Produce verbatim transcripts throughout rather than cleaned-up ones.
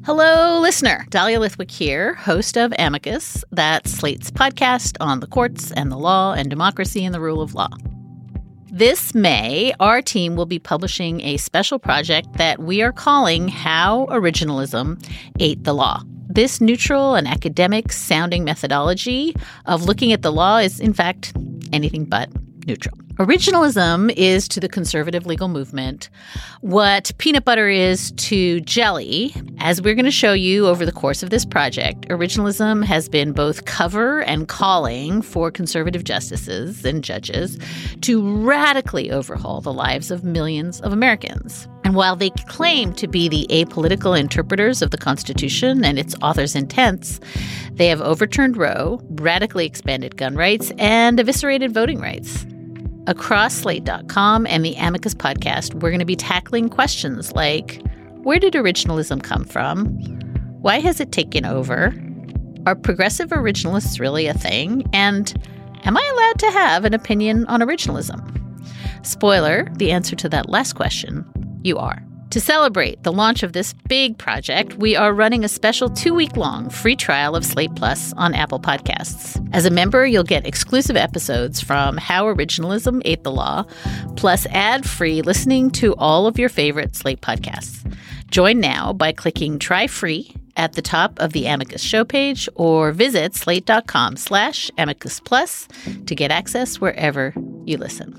Hello, listener. Dahlia Lithwick here, host of Amicus, that's Slate's podcast on the courts and the law and democracy and the rule of law. This May, our team will be publishing a special project that we are calling How Originalism Ate the Law. This neutral and academic-sounding methodology of looking at the law is, in fact, anything but neutral. Originalism is to the conservative legal movement what peanut butter is to jelly. As we're going to show you over the course of this project, originalism has been both cover and calling for conservative justices and judges to radically overhaul the lives of millions of Americans. And while they claim to be the apolitical interpreters of the Constitution and its author's intents, they have overturned Roe, radically expanded gun rights, and eviscerated voting rights. Across Slate dot com and the Amicus podcast, we're going to be tackling questions like, where did originalism come from? Why has it taken over? Are progressive originalists really a thing? And am I allowed to have an opinion on originalism? Spoiler, the answer to that last question, you are. To celebrate the launch of this big project, we are running a special two-week-long free trial of Slate Plus on Apple Podcasts. As a member, you'll get exclusive episodes from How Originalism Ate the Law, plus ad-free listening to all of your favorite Slate podcasts. Join now by clicking Try Free at the top of the Amicus show page or visit slate.com slash Amicus Plus to get access wherever you listen.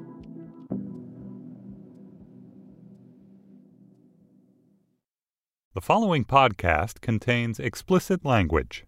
The following podcast contains explicit language.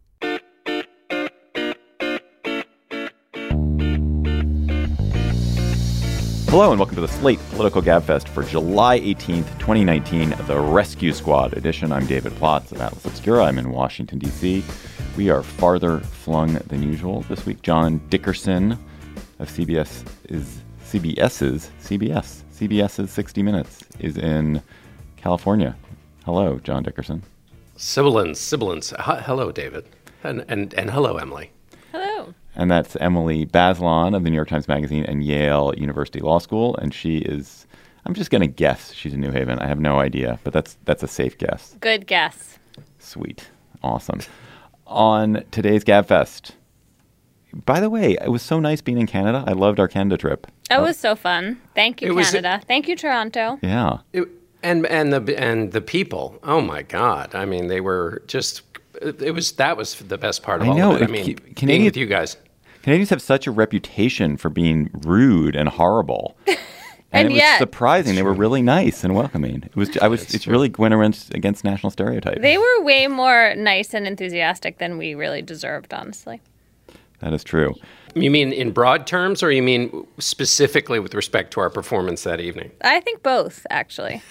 Hello and welcome to the Slate Political Gabfest for July eighteenth, twenty nineteen, the Rescue Squad edition. I'm David Plotz of Atlas Obscura. I'm in Washington, D C We are farther flung than usual this week. John Dickerson of C B S is CBS's CBS CBS's sixty minutes is in California. Hello, John Dickerson. Sibilance, sibilance. H- hello, David. And, and and hello, Emily. Hello. And that's Emily Bazelon of the New York Times Magazine and Yale University Law School. And she is, I'm just going to guess she's in New Haven. I have no idea, but that's that's a safe guess. Good guess. Sweet. Awesome. On today's Gabfest, by the way, it was so nice being in Canada. I loved our Canada trip. It was so fun. Thank you, It was- Canada. Thank you, Toronto. Yeah. It, and and the and the people. Oh my God! I mean, they were just. It was that was the best part of I all know. of it. I It- mean, Ca- being Canadian- with you guys. Canadians have such a reputation for being rude and horrible. And, And it was yet- surprising. They were really nice and welcoming. It was I was That's it's true. really went against, against national stereotypes. They were way more nice and enthusiastic than we really deserved, honestly. That is true. You mean in broad terms, or you mean specifically with respect to our performance that evening? I think both, actually.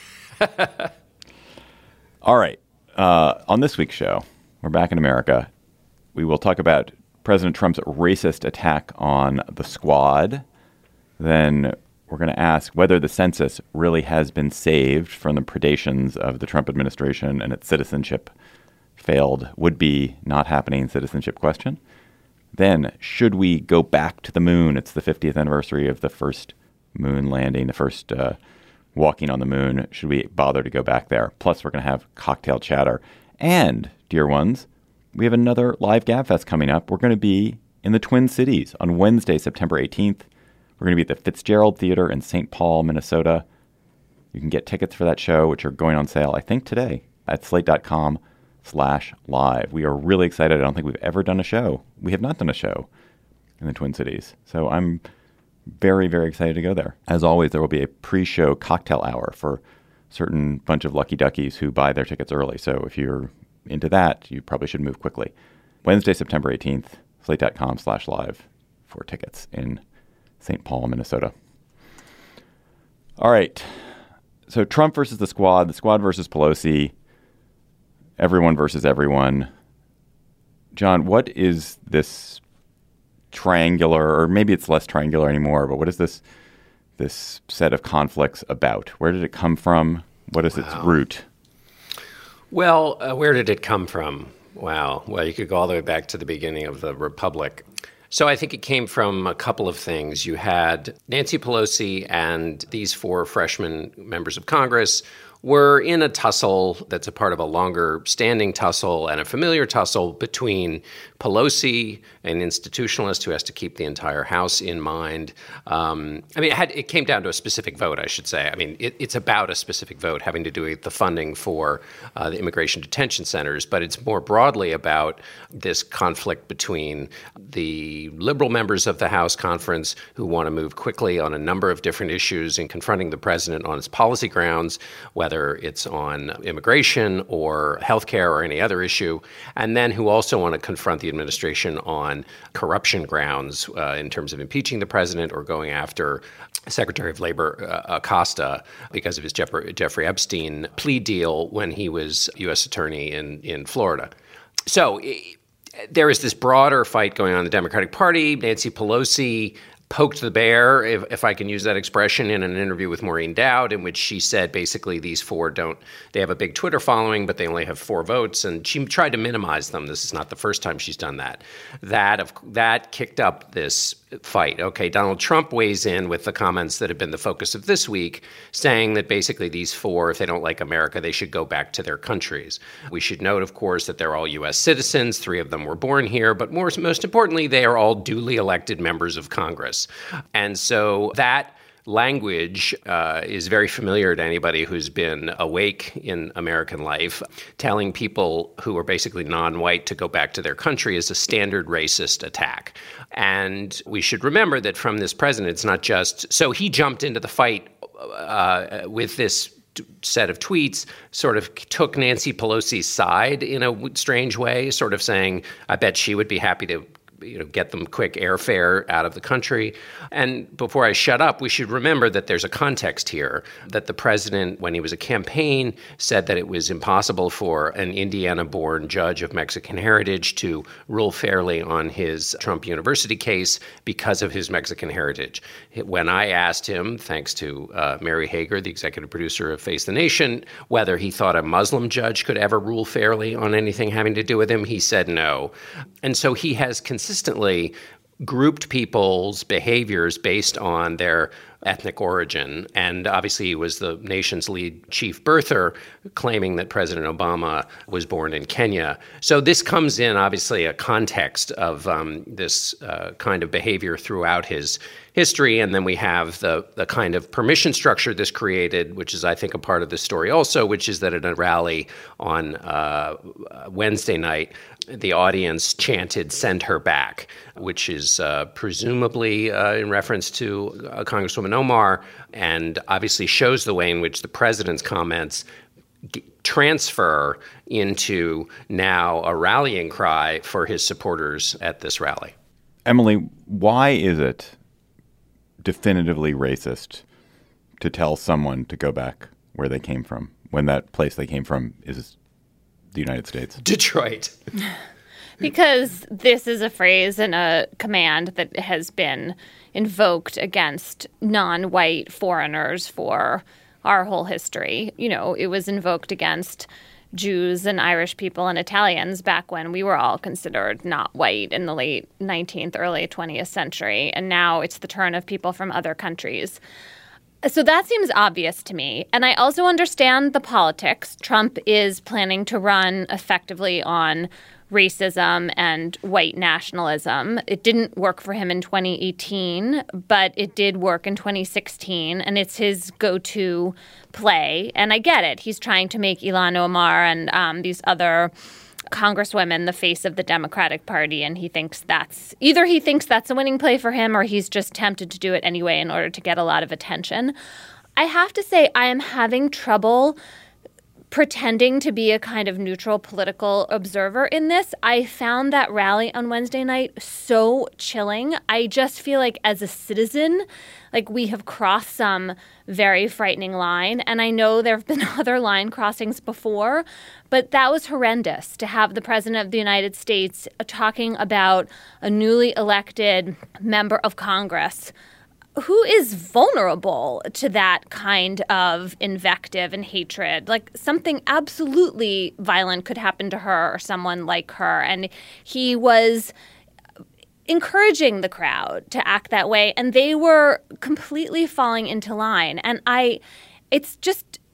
All right. Uh, on this week's show, we're back in America. We will talk about President Trump's racist attack on the Squad. Then we're going to ask whether the census really has been saved from the predations of the Trump administration and its citizenship failed would-be not happening citizenship question. Then, should we go back to the moon? It's the fiftieth anniversary of the first moon landing, the first uh, walking on the moon. Should we bother to go back there? Plus, we're going to have cocktail chatter. And, dear ones, we have another live Gabfest coming up. We're going to be in the Twin Cities on Wednesday, September eighteenth. We're going to be at the Fitzgerald Theater in Saint Paul, Minnesota. You can get tickets for that show, which are going on sale, I think, today at slate.com slash live. We are really excited. I don't think we've ever done a show. We have not done a show in the Twin Cities. So I'm very, very excited to go there. As always, there will be a pre-show cocktail hour for a certain bunch of lucky duckies who buy their tickets early. So if you're into that, you probably should move quickly. Wednesday, September eighteenth, slate.com slash live for tickets in Saint Paul, Minnesota. All right. So Trump versus the Squad, the Squad versus Pelosi, everyone versus everyone. John, what is this triangular, or maybe it's less triangular anymore, but what is this this set of conflicts about? Where did it come from? What is wow. its root? Well, uh, where did it come from? Wow. Well, you could go all the way back to the beginning of the Republic. So I think it came from a couple of things. You had Nancy Pelosi and these four freshman members of Congress we're in a tussle that's a part of a longer standing tussle and a familiar tussle between Pelosi, an institutionalist who has to keep the entire House in mind. Um, I mean, it, had, it came down to a specific vote, I should say. I mean, it, it's about a specific vote having to do with the funding for uh, the immigration detention centers, but it's more broadly about this conflict between the liberal members of the House conference who want to move quickly on a number of different issues in confronting the president on its policy grounds, whether it's on immigration or healthcare or any other issue, and then who also want to confront the administration on corruption grounds uh, in terms of impeaching the president or going after Secretary of Labor uh, Acosta because of his Jeff- Jeffrey Epstein plea deal when he was U S attorney in, in Florida. So it, there is this broader fight going on in the Democratic Party. Nancy Pelosi poked the bear, if, if I can use that expression, in an interview with Maureen Dowd, in which she said basically these four don't, they have a big Twitter following, but they only have four votes. And she tried to minimize them. This is not the first time she's done that. That, of, that kicked up this fight. Okay, Donald Trump weighs in with the comments that have been the focus of this week, saying that basically these four, if they don't like America, they should go back to their countries. We should note, of course, that they're all U S citizens. Three of them were born here. But more, most importantly, they are all duly elected members of Congress. And so that language uh, is very familiar to anybody who's been awake in American life. Telling people who are basically non-white to go back to their country is a standard racist attack. And we should remember that from this president, it's not just, so he jumped into the fight uh, with this set of tweets, sort of took Nancy Pelosi's side in a strange way, sort of saying, I bet she would be happy to you know, get them quick airfare out of the country. And before I shut up, we should remember that there's a context here, that the president, when he was a campaign, said that it was impossible for an Indiana-born judge of Mexican heritage to rule fairly on his Trump University case because of his Mexican heritage. When I asked him, thanks to uh, Mary Hager, the executive producer of Face the Nation, whether he thought a Muslim judge could ever rule fairly on anything having to do with him, he said no. And so he has consistently consistently grouped people's behaviors based on their ethnic origin. And obviously he was the nation's lead chief birther, claiming that President Obama was born in Kenya. So this comes in, obviously, a context of um, this uh, kind of behavior throughout his history. And then we have the, the kind of permission structure this created, which is, I think, a part of this story also, which is that at a rally on uh, Wednesday night, the audience chanted, "Send her back," which is uh, presumably uh, in reference to uh, Congresswoman Omar, and obviously shows the way in which the president's comments g- transfer into now a rallying cry for his supporters at this rally. Emily, why is it definitively racist to tell someone to go back where they came from when that place they came from is the United States? Detroit. Because this is a phrase and a command that has been invoked against non-white foreigners for our whole history. You know, it was invoked against Jews and Irish people and Italians back when we were all considered not white in the late nineteenth, early twentieth century. And now it's the turn of people from other countries. So that seems obvious to me. And I also understand the politics. Trump is planning to run effectively on racism and white nationalism. It didn't work for him in twenty eighteen, but it did work in twenty sixteen, and it's his go-to play. And I get it. He's trying to make Ilhan Omar and um, these other congresswomen the face of the Democratic Party, and he thinks that's either he thinks that's a winning play for him or he's just tempted to do it anyway in order to get a lot of attention. I have to say I am having trouble pretending to be a kind of neutral political observer in this. I found that rally on Wednesday night so chilling. I just feel like as a citizen, like we have crossed some very frightening line. And I know there have been other line crossings before, but that was horrendous to have the president of the United States talking about a newly elected member of Congress who is vulnerable to that kind of invective and hatred. Like something absolutely violent could happen to her or someone like her. And he was encouraging the crowd to act that way. And they were completely falling into line. And I, it's just,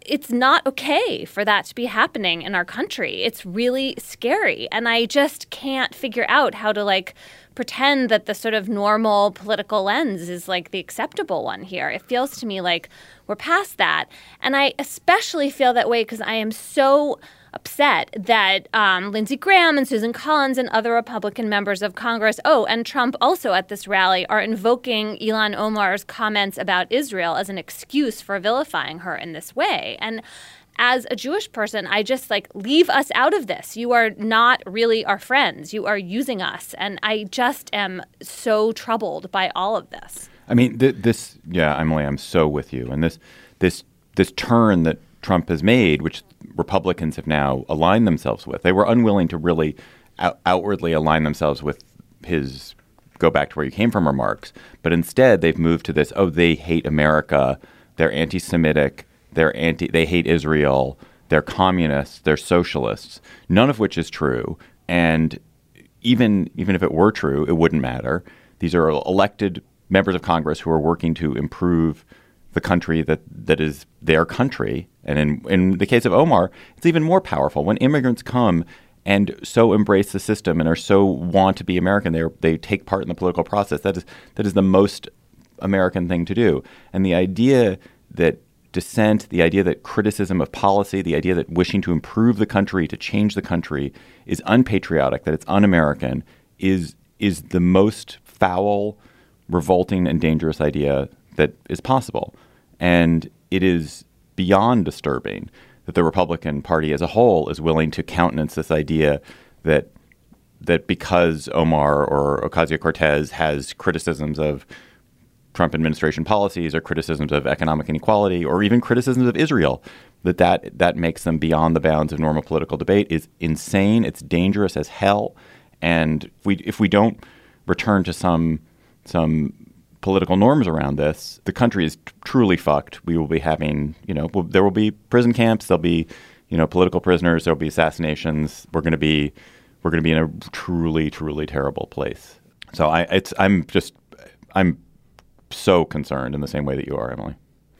it's not okay for that to be happening in our country. It's really scary. And I just can't figure out how to like pretend that the sort of normal political lens is like the acceptable one here. It feels to me like we're past that. And I especially feel that way because I am so upset that um, Lindsey Graham and Susan Collins and other Republican members of Congress, oh, and Trump also at this rally, are invoking Ilhan Omar's comments about Israel as an excuse for vilifying her in this way. And as a Jewish person, I just like, leave us out of this. You are not really our friends. You are using us. And I just am so troubled by all of this. I mean, th- this, yeah, Emily, I'm so with you. And this, this, this turn that Trump has made, which Republicans have now aligned themselves with. They were unwilling to really out- outwardly align themselves with his go back to where you came from remarks. But instead, they've moved to this, oh, they hate America. They're anti-Semitic. They're anti. They hate Israel. They're communists. They're socialists, none of which is true. And even even if it were true, it wouldn't matter. These are elected members of Congress who are working to improve the country that, that is their country. And in, in the case of Omar, it's even more powerful. When immigrants come and so embrace the system and are so want to be American, they they take part in the political process. That is that is the most American thing to do. And the idea that dissent, the idea that criticism of policy, the idea that wishing to improve the country, to change the country is unpatriotic, that it's un-American, is is the most foul, revolting, and dangerous idea that is possible. And it is beyond disturbing that the Republican Party as a whole is willing to countenance this idea that that because Omar or Ocasio-Cortez has criticisms of Trump administration policies or criticisms of economic inequality or even criticisms of Israel, that that, that makes them beyond the bounds of normal political debate is insane. It's dangerous as hell. And if we if we don't return to some some political norms around this, the country is t- truly fucked. We will be having, you know, we'll, there will be prison camps. There'll be, you know, political prisoners. There'll be assassinations. We're going to be, we're going to be in a truly, truly terrible place. So I, it's, I'm just, I'm so concerned in the same way that you are, Emily.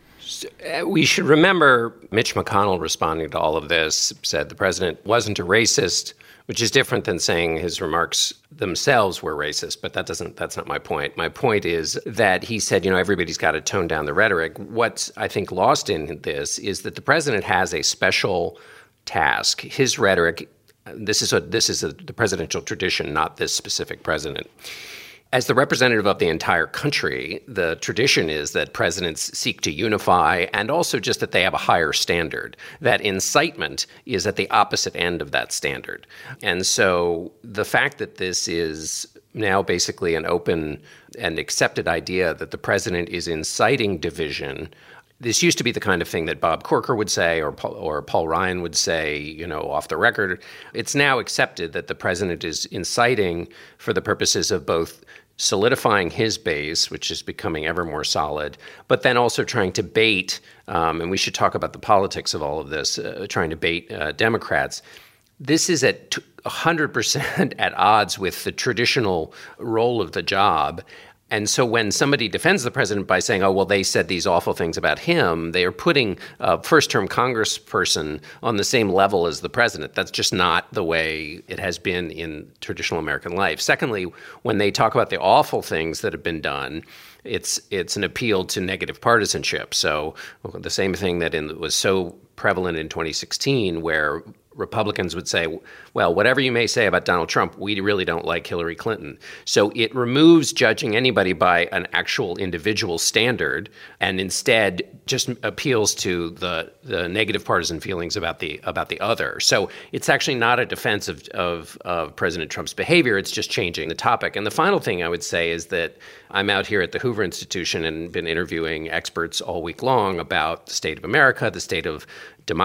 We should remember Mitch McConnell responding to all of this said the president wasn't a racist, which is different than saying his remarks themselves were racist. But that doesn't that's not my point. My point is that he said, you know, everybody's got to tone down the rhetoric. What's, I think, lost in this is that the president has a special task. His rhetoric, this is a this is a, the presidential tradition, not this specific president. As the representative of the entire country, the tradition is that presidents seek to unify and also just that they have a higher standard, that incitement is at the opposite end of that standard. And so the fact that this is now basically an open and accepted idea that the president is inciting division. This used to be the kind of thing that Bob Corker would say or Paul, or Paul Ryan would say, you know, off the record. It's now accepted that the president is inciting for the purposes of both solidifying his base, which is becoming ever more solid, but then also trying to bait, um, and we should talk about the politics of all of this, uh, trying to bait uh, Democrats. This is at one hundred percent at odds with the traditional role of the job. And so when somebody defends the president by saying, oh, well, they said these awful things about him, they are putting a first-term congressperson on the same level as the president. That's just not the way it has been in traditional American life. Secondly, when they talk about the awful things that have been done, it's it's an appeal to negative partisanship. So the same thing that in, was so prevalent in twenty sixteen, where Republicans would say, well, whatever you may say about Donald Trump, we really don't like Hillary Clinton. So it removes judging anybody by an actual individual standard and instead just appeals to the the negative partisan feelings about the about the other. So it's actually not a defense of, of, of President Trump's behavior. It's just changing the topic. And the final thing I would say is that I'm out here at the Hoover Institution and been interviewing experts all week long about the state of America, the state of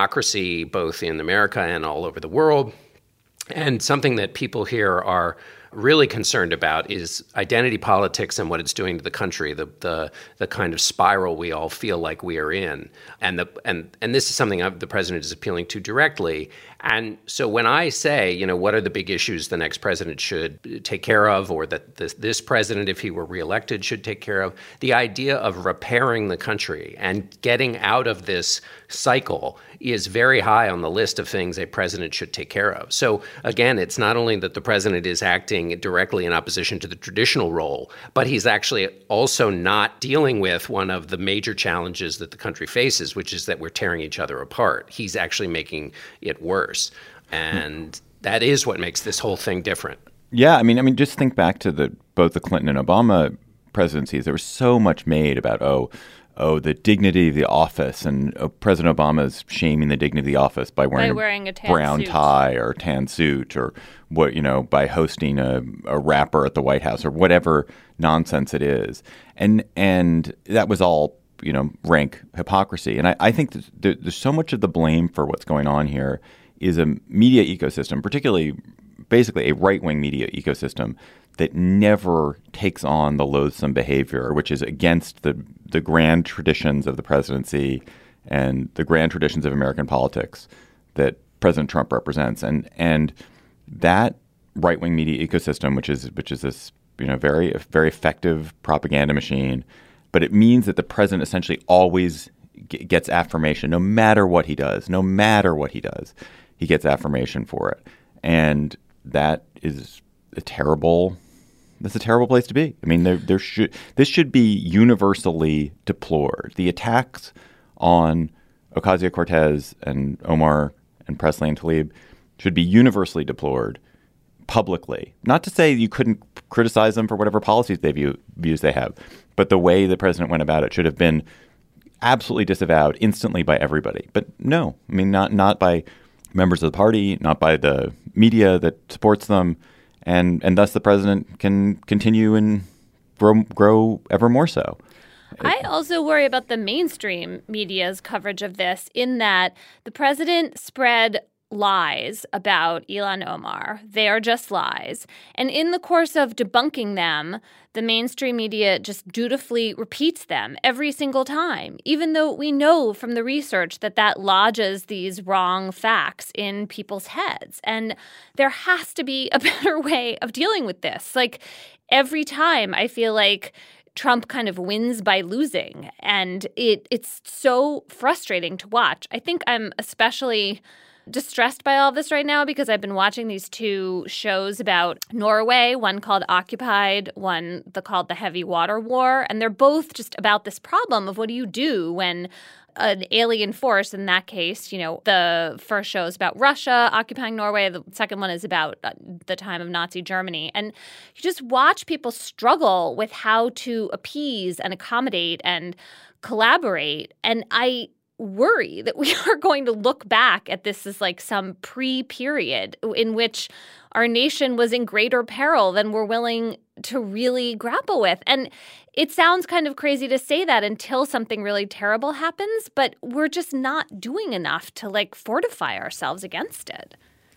democracy, both in America and all over the world. And something that people here are really concerned about is identity politics and what it's doing to the country, the the the kind of spiral we all feel like we are in. And the and and this is something I've, the president is appealing to directly. And so when I say, you know, what are the big issues the next president should take care of, or that this, this president, if he were reelected, should take care of, the idea of repairing the country and getting out of this cycle is very high on the list of things a president should take care of. So again, it's not only that the president is acting directly in opposition to the traditional role, but he's actually also not dealing with one of the major challenges that the country faces, which is that we're tearing each other apart. He's actually making it worse. And that is what makes this whole thing different. Yeah, I mean, I mean, just think back to the both the Clinton and Obama presidencies. There was so much made about oh, oh, the dignity of the office, and oh, President Obama's shaming the dignity of the office by wearing, by wearing a, a tan brown suit. tie or tan suit, or what you know, by hosting a, a rapper at the White House, or whatever nonsense it is, and and that was all you know rank hypocrisy. And I, I think there, there's so much of the blame for what's going on here is a media ecosystem, particularly basically a right-wing media ecosystem that never takes on the loathsome behavior, which is against the the grand traditions of the presidency and the grand traditions of American politics that President Trump represents. And and that right-wing media ecosystem, which is which is this you know very very effective propaganda machine, but it means that the president essentially always g- gets affirmation, no matter what he does, no matter what he does. He gets affirmation for it. And that is a terrible that's a terrible place to be. I mean, there there should this should be universally deplored. The attacks on Ocasio-Cortez and Omar and Presley and Tlaib should be universally deplored publicly. Not to say you couldn't criticize them for whatever policies they view views they have, but the way the president went about it should have been absolutely disavowed instantly by everybody. But no, I mean, not not by members of the party, not by the media that supports them, and and thus the president can continue and grow grow ever more so. I also worry about the mainstream media's coverage of this, in that the president spread lies about Ilhan Omar. They are just lies. And in the course of debunking them, the mainstream media just dutifully repeats them every single time, even though we know from the research that that lodges these wrong facts in people's heads. And there has to be a better way of dealing with this. Like, every time I feel like Trump kind of wins by losing, and it it's so frustrating to watch. I think I'm especially distressed by all this right now because I've been watching these two shows about Norway, one called Occupied, one the, called The Heavy Water War. And they're both just about this problem of what do you do when an alien force, in that case, you know, the first show is about Russia occupying Norway. The second one is about the time of Nazi Germany. And you just watch people struggle with how to appease and accommodate and collaborate. And I worry that we are going to look back at this as like some pre-period in which our nation was in greater peril than we're willing to really grapple with. And it sounds kind of crazy to say that until something really terrible happens, but we're just not doing enough to like fortify ourselves against it.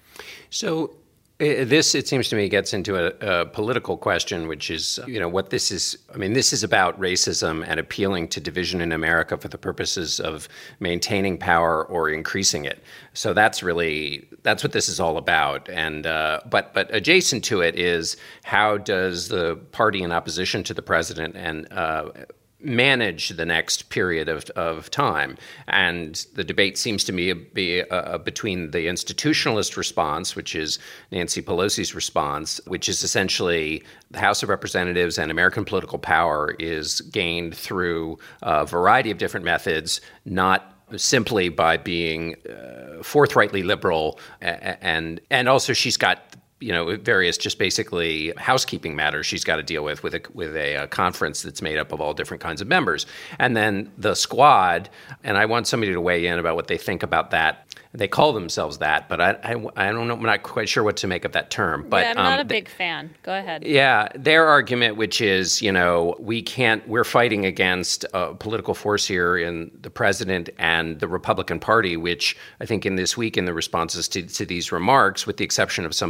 So uh, this, it seems to me, gets into a, a political question, which is, you know, what this is. I mean, this is about racism and appealing to division in America for the purposes of maintaining power or increasing it. So that's really, that's what this is all about. And uh, but but adjacent to it is, how does the party in opposition to the president and uh, manage the next period of, of time? And the debate seems to me be uh, between the institutionalist response, which is Nancy Pelosi's response, which is essentially the House of Representatives and American political power is gained through a variety of different methods, not simply by being uh, forthrightly liberal. And, and also she's got, you know, various just basically housekeeping matters she's got to deal with with a, with a, a conference that's made up of all different kinds of members. And then the squad, and I want somebody to weigh in about what they think about that. They call themselves that, but I, I, I don't know, I'm not quite sure what to make of that term. But yeah, I'm not um, a big fan. Go ahead. Yeah, their argument, which is, you know, we can't, we're fighting against a political force here in the president and the Republican Party, which I think in this week in the responses to, to these remarks, with the exception of somebody like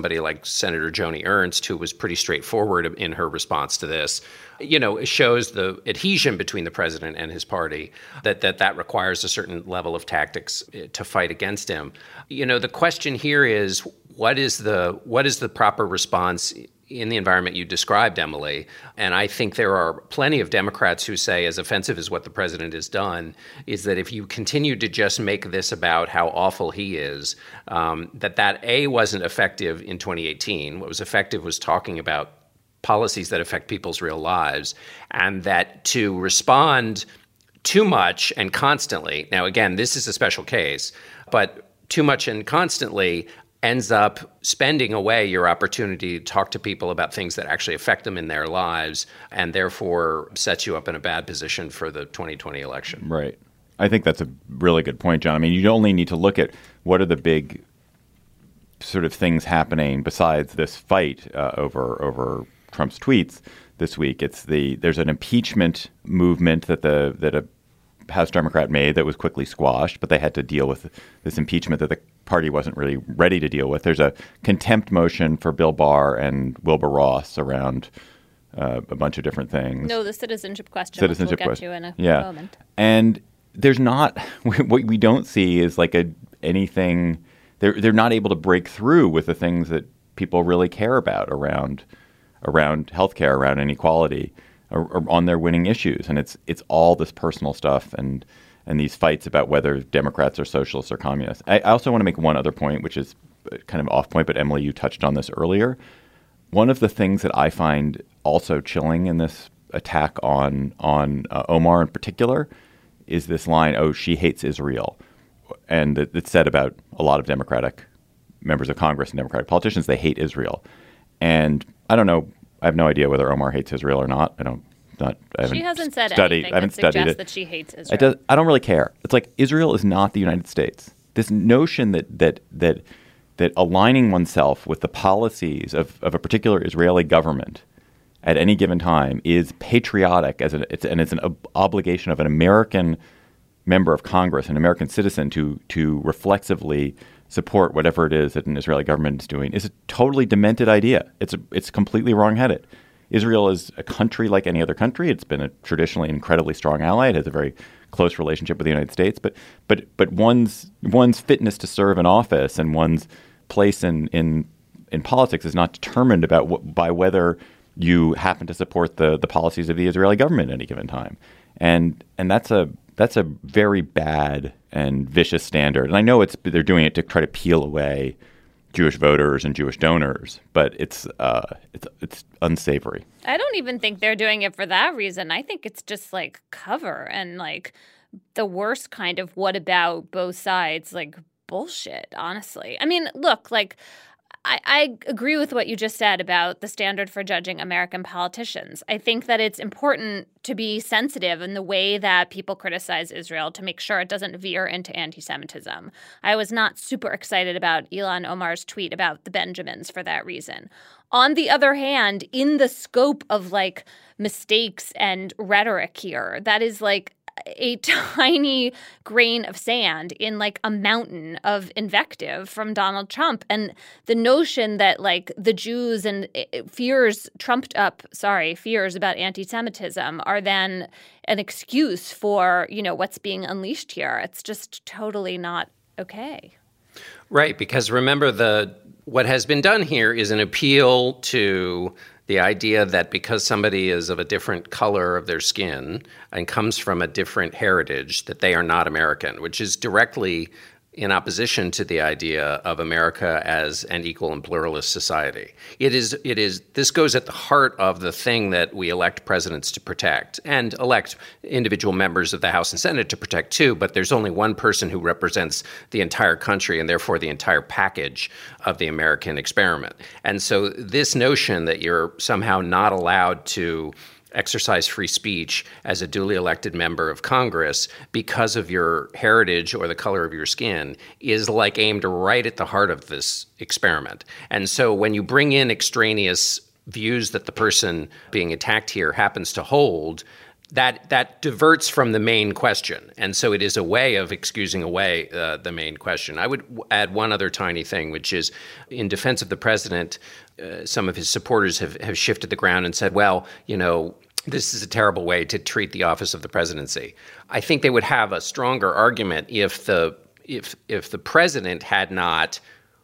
like Senator Joni Ernst, who was pretty straightforward in her response to this, you know, it shows the adhesion between the president and his party, that, that that requires a certain level of tactics to fight against him. You know, the question here is, what is the what is the proper response in the environment you described, Emily? And I think there are plenty of Democrats who say, as offensive as what the president has done, is that if you continue to just make this about how awful he is, um, that that, A, wasn't effective in twenty eighteen. What was effective was talking about policies that affect people's real lives, and that to respond too much and constantly, now, again, this is a special case, but too much and constantly ends up spending away your opportunity to talk to people about things that actually affect them in their lives, and therefore sets you up in a bad position for the twenty twenty election. Right. I think that's a really good point, John. I mean, you only need to look at what are the big sort of things happening besides this fight uh, over over Trump's tweets this week. It's the there's an impeachment movement that the that a House Democrat made that was quickly squashed, but they had to deal with this impeachment that the party wasn't really ready to deal with. There's a contempt motion for Bill Barr and Wilbur Ross around uh, a bunch of different things. No, the citizenship question, citizenship which we'll question. get to in a yeah. moment. And there's not what we don't see is like a anything. They're they're not able to break through with the things that people really care about around around healthcare, around inequality, or, or on their winning issues. And it's it's all this personal stuff and and these fights about whether Democrats are socialists or communists. I, I also want to make one other point, which is kind of off point, but Emily, you touched on this earlier. One of the things that I find also chilling in this attack on on uh, Omar in particular is this line, oh, she hates Israel. And it, it's said about a lot of Democratic members of Congress and Democratic politicians, they hate Israel. And I don't know, I have no idea whether Omar hates Israel or not. I don't. Not, I haven't she hasn't said studied, anything I haven't that suggests studied it. that she hates Israel. It does, I don't really care. It's like Israel is not the United States. This notion that that that that aligning oneself with the policies of, of a particular Israeli government at any given time is patriotic, as an, it's, and it's an ob- obligation of an American member of Congress, an American citizen, to to reflexively support whatever it is that an Israeli government is doing, is a totally demented idea. It's a, it's completely wrongheaded. Israel is a country like any other country. It's been a traditionally incredibly strong ally. It has a very close relationship with the United States. But but but one's one's fitness to serve in office and one's place in in, in politics is not determined about what, by whether you happen to support the the policies of the Israeli government at any given time. And and that's a that's a very bad and vicious standard. And I know it's they're doing it to try to peel away Jewish voters and Jewish donors, but it's uh, it's it's unsavory. I don't even think they're doing it for that reason. I think it's just like cover and like the worst kind of what about both sides, like bullshit, honestly. I mean, look, like I, I agree with what you just said about the standard for judging American politicians. I think that it's important to be sensitive in the way that people criticize Israel to make sure it doesn't veer into anti-Semitism. I was not super excited about Ilhan Omar's tweet about the Benjamins for that reason. On the other hand, in the scope of like mistakes and rhetoric here, that is like a tiny grain of sand in like a mountain of invective from Donald Trump. And the notion that like the Jews and fears trumped up, sorry, fears about anti-Semitism are then an excuse for, you know, what's being unleashed here. It's just totally not okay. Right, because remember, the what has been done here is an appeal to the idea that because somebody is of a different color of their skin and comes from a different heritage, that they are not American, which is directly in opposition to the idea of America as an equal and pluralist society. It is, it is, this goes at the heart of the thing that we elect presidents to protect, and elect individual members of the House and Senate to protect too, but there's only one person who represents the entire country and therefore the entire package of the American experiment. And so this notion that you're somehow not allowed to exercise free speech as a duly elected member of Congress because of your heritage or the color of your skin is like aimed right at the heart of this experiment. And so when you bring in extraneous views that the person being attacked here happens to hold, that that diverts from the main question. And so it is a way of excusing away uh, the main question. I would w- add one other tiny thing, which is in defense of the president, uh, some of his supporters have, have shifted the ground and said, well, you know, this is a terrible way to treat the office of the presidency. I think they would have a stronger argument if the if if the president had not,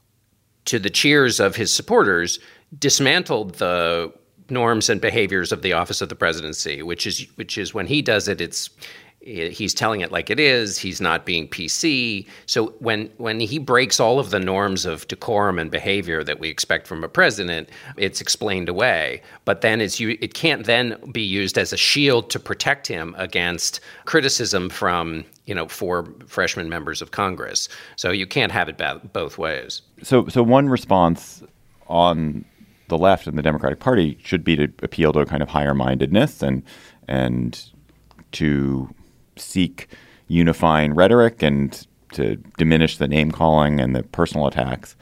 to the cheers of his supporters, dismantled the norms and behaviors of the office of the presidency, which is which is when he does it, it's he's telling it like it is. He's not being P C. So when when he breaks all of the norms of decorum and behavior that we expect from a president, it's explained away. But then it's it can't then be used as a shield to protect him against criticism from, you know, four freshman members of Congress. So you can't have it both ways. So so one response on the left and the Democratic Party should be to appeal to a kind of higher mindedness and and to seek unifying rhetoric and to diminish the name calling and the personal attacks.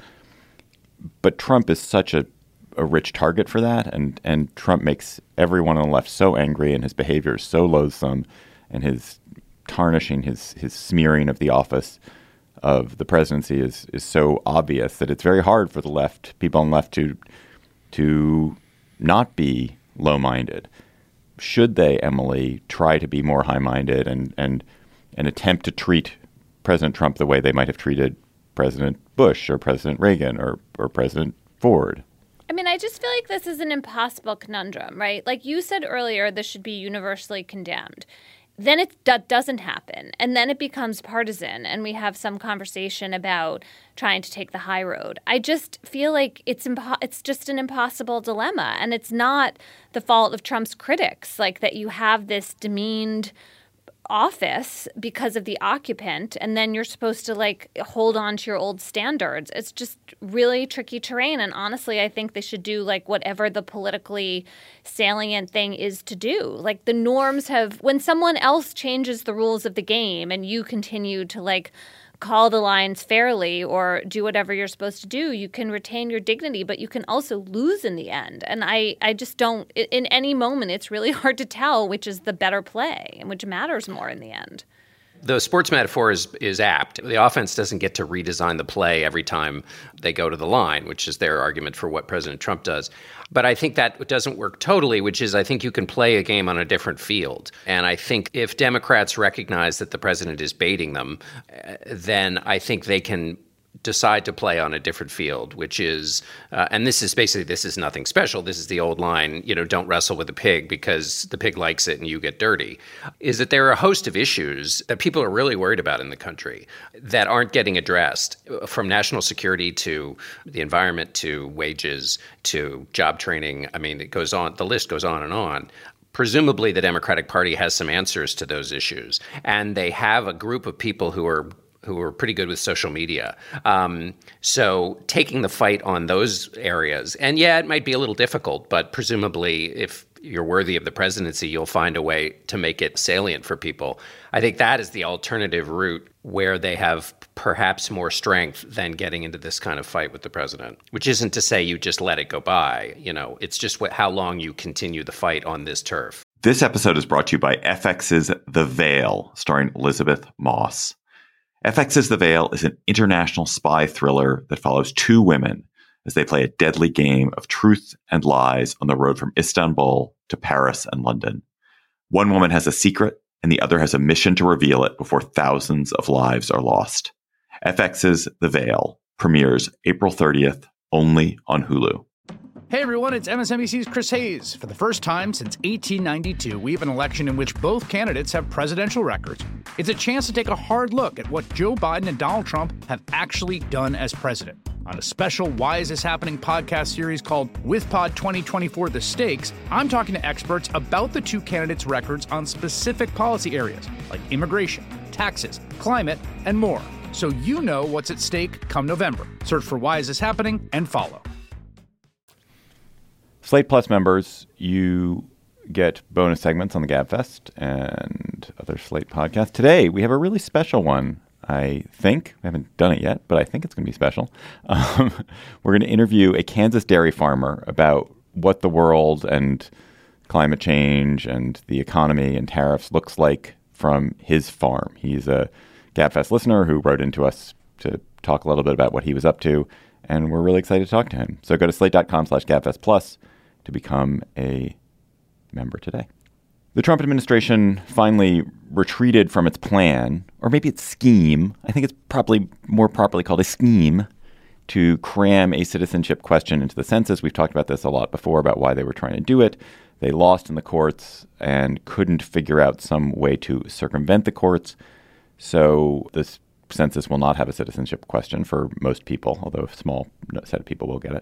But Trump is such a, a rich target for that. And, and Trump makes everyone on the left so angry, and his behavior is so loathsome, and his tarnishing, his his smearing of the office of the presidency is is so obvious that it's very hard for the left, people on the left to to not be low-minded. Should they, Emily, try to be more high-minded and and and attempt to treat President Trump the way they might have treated President Bush or President Reagan or or President Ford? I mean, I just feel like this is an impossible conundrum, right? Like you said earlier, this should be universally condemned. Then it d- doesn't happen. And then it becomes partisan. And we have some conversation about trying to take the high road. I just feel like it's impo- it's just an impossible dilemma. And it's not the fault of Trump's critics, like that you have this demeaned office because of the occupant, and then you're supposed to like hold on to your old standards. It's just really tricky terrain. And honestly, I think they should do like whatever the politically salient thing is to do. Like the norms have, when someone else changes the rules of the game and you continue to like call the lines fairly or do whatever you're supposed to do, you can retain your dignity, but you can also lose in the end. And I, I just don't, in any moment, it's really hard to tell which is the better play and which matters more in the end. The sports metaphor is is apt. The offense doesn't get to redesign the play every time they go to the line, which is their argument for what President Trump does. But I think that doesn't work totally, which is I think you can play a game on a different field. And I think if Democrats recognize that the president is baiting them, then I think they can decide to play on a different field, which is, uh, and this is basically, this is nothing special. This is the old line, you know, don't wrestle with the pig because the pig likes it and you get dirty, is that there are a host of issues that people are really worried about in the country that aren't getting addressed, from national security to the environment to wages to job training. I mean, it goes on, the list goes on and on. Presumably the Democratic Party has some answers to those issues, and they have a group of people who are who are pretty good with social media. Um, so taking the fight on those areas, and yeah, it might be a little difficult, but presumably if you're worthy of the presidency, you'll find a way to make it salient for people. I think that is the alternative route where they have perhaps more strength than getting into this kind of fight with the president, which isn't to say you just let it go by. You know, it's just what, how long you continue the fight on this turf. This episode is brought to you by F X's The Veil, starring Elizabeth Moss. F X's The Veil is an international spy thriller that follows two women as they play a deadly game of truth and lies on the road from Istanbul to Paris and London. One woman has a secret, and the other has a mission to reveal it before thousands of lives are lost. F X's The Veil premieres April thirtieth, only on Hulu. Hey everyone, it's M S N B C's Chris Hayes. For the first time since eighteen ninety-two, we have an election in which both candidates have presidential records. It's a chance to take a hard look at what Joe Biden and Donald Trump have actually done as president. On a special Why Is This Happening podcast series called WithPod twenty twenty-four The Stakes, I'm talking to experts about the two candidates' records on specific policy areas like immigration, taxes, climate, and more. So you know what's at stake come November. Search for Why Is This Happening and follow. Slate Plus members, you get bonus segments on the GabFest and other Slate podcasts. Today, we have a really special one, I think. We haven't done it yet, but I think it's going to be special. Um, we're going to interview a Kansas dairy farmer about what the world and climate change and the economy and tariffs looks like from his farm. He's a GabFest listener who wrote into us to talk a little bit about what he was up to, and we're really excited to talk to him. So go to slate.com slash GabFest Plus to become a member today. The Trump administration finally retreated from its plan, or maybe its scheme. I think it's probably more properly called a scheme to cram a citizenship question into the census. We've talked about this a lot before about why they were trying to do it. They lost in the courts and couldn't figure out some way to circumvent the courts. So this census will not have a citizenship question for most people, although a small set of people will get it.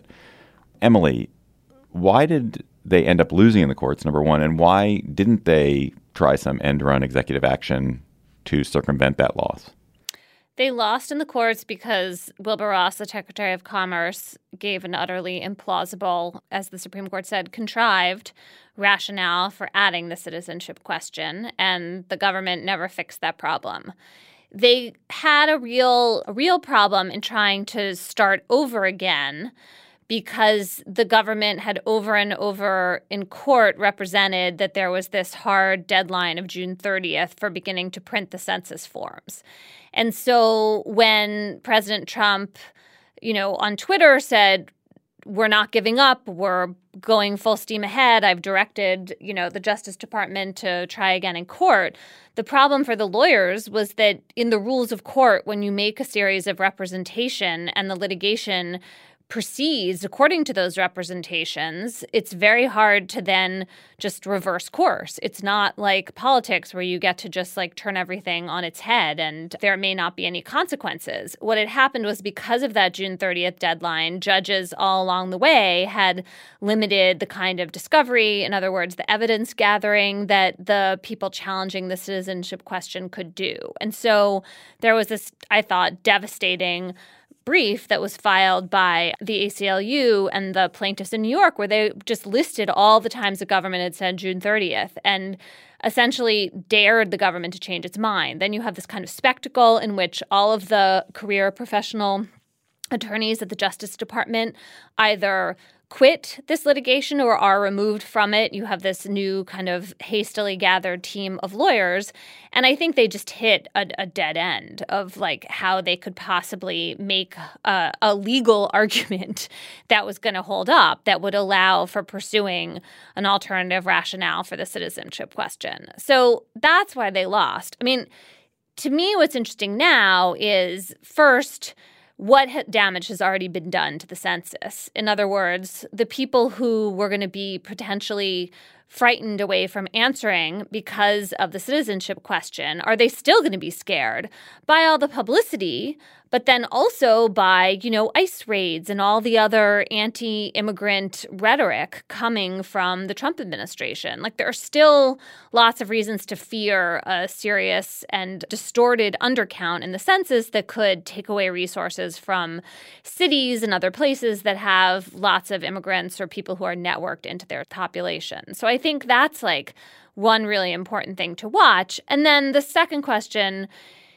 Emily, why did they end up losing in the courts, number one, and why didn't they try some end-run executive action to circumvent that loss? They lost in the courts because Wilbur Ross, the Secretary of Commerce, gave an utterly implausible, as the Supreme Court said, contrived rationale for adding the citizenship question, and the government never fixed that problem. They had a real, a real problem in trying to start over again because the government had over and over in court represented that there was this hard deadline of June thirtieth for beginning to print the census forms. And so when President Trump, you know, on Twitter said, we're not giving up, we're going full steam ahead, I've directed, you know, the Justice Department to try again in court. The problem for the lawyers was that in the rules of court, when you make a series of representation and the litigation proceeds according to those representations, it's very hard to then just reverse course. It's not like politics where you get to just like turn everything on its head and there may not be any consequences. What had happened was because of that June thirtieth deadline, judges all along the way had limited the kind of discovery, in other words, the evidence gathering that the people challenging the citizenship question could do. And so there was this, I thought, devastating brief that was filed by the A C L U and the plaintiffs in New York where they just listed all the times the government had said June thirtieth and essentially dared the government to change its mind. Then you have this kind of spectacle in which all of the career professional attorneys at the Justice Department either quit this litigation or are removed from it. You have this new kind of hastily gathered team of lawyers. And I think they just hit a, a dead end of like how they could possibly make a, a legal argument that was going to hold up, that would allow for pursuing an alternative rationale for the citizenship question. So that's why they lost. I mean, to me, what's interesting now is first, what damage has already been done to the census? In other words, the people who were going to be potentially frightened away from answering because of the citizenship question, are they still going to be scared by all the publicity, but then also by, you know, ICE raids and all the other anti-immigrant rhetoric coming from the Trump administration? Like, there are still lots of reasons to fear a serious and distorted undercount in the census that could take away resources from cities and other places that have lots of immigrants or people who are networked into their population. So I think that's like one really important thing to watch. And then the second question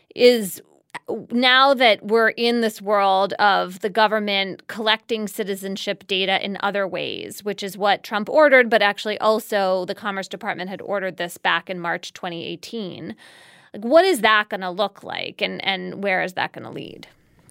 is, now that we're in this world of the government collecting citizenship data in other ways, which is what Trump ordered, but actually also the Commerce Department had ordered this back in March twenty eighteen, like, what is that going to look like, and, and where is that going to lead?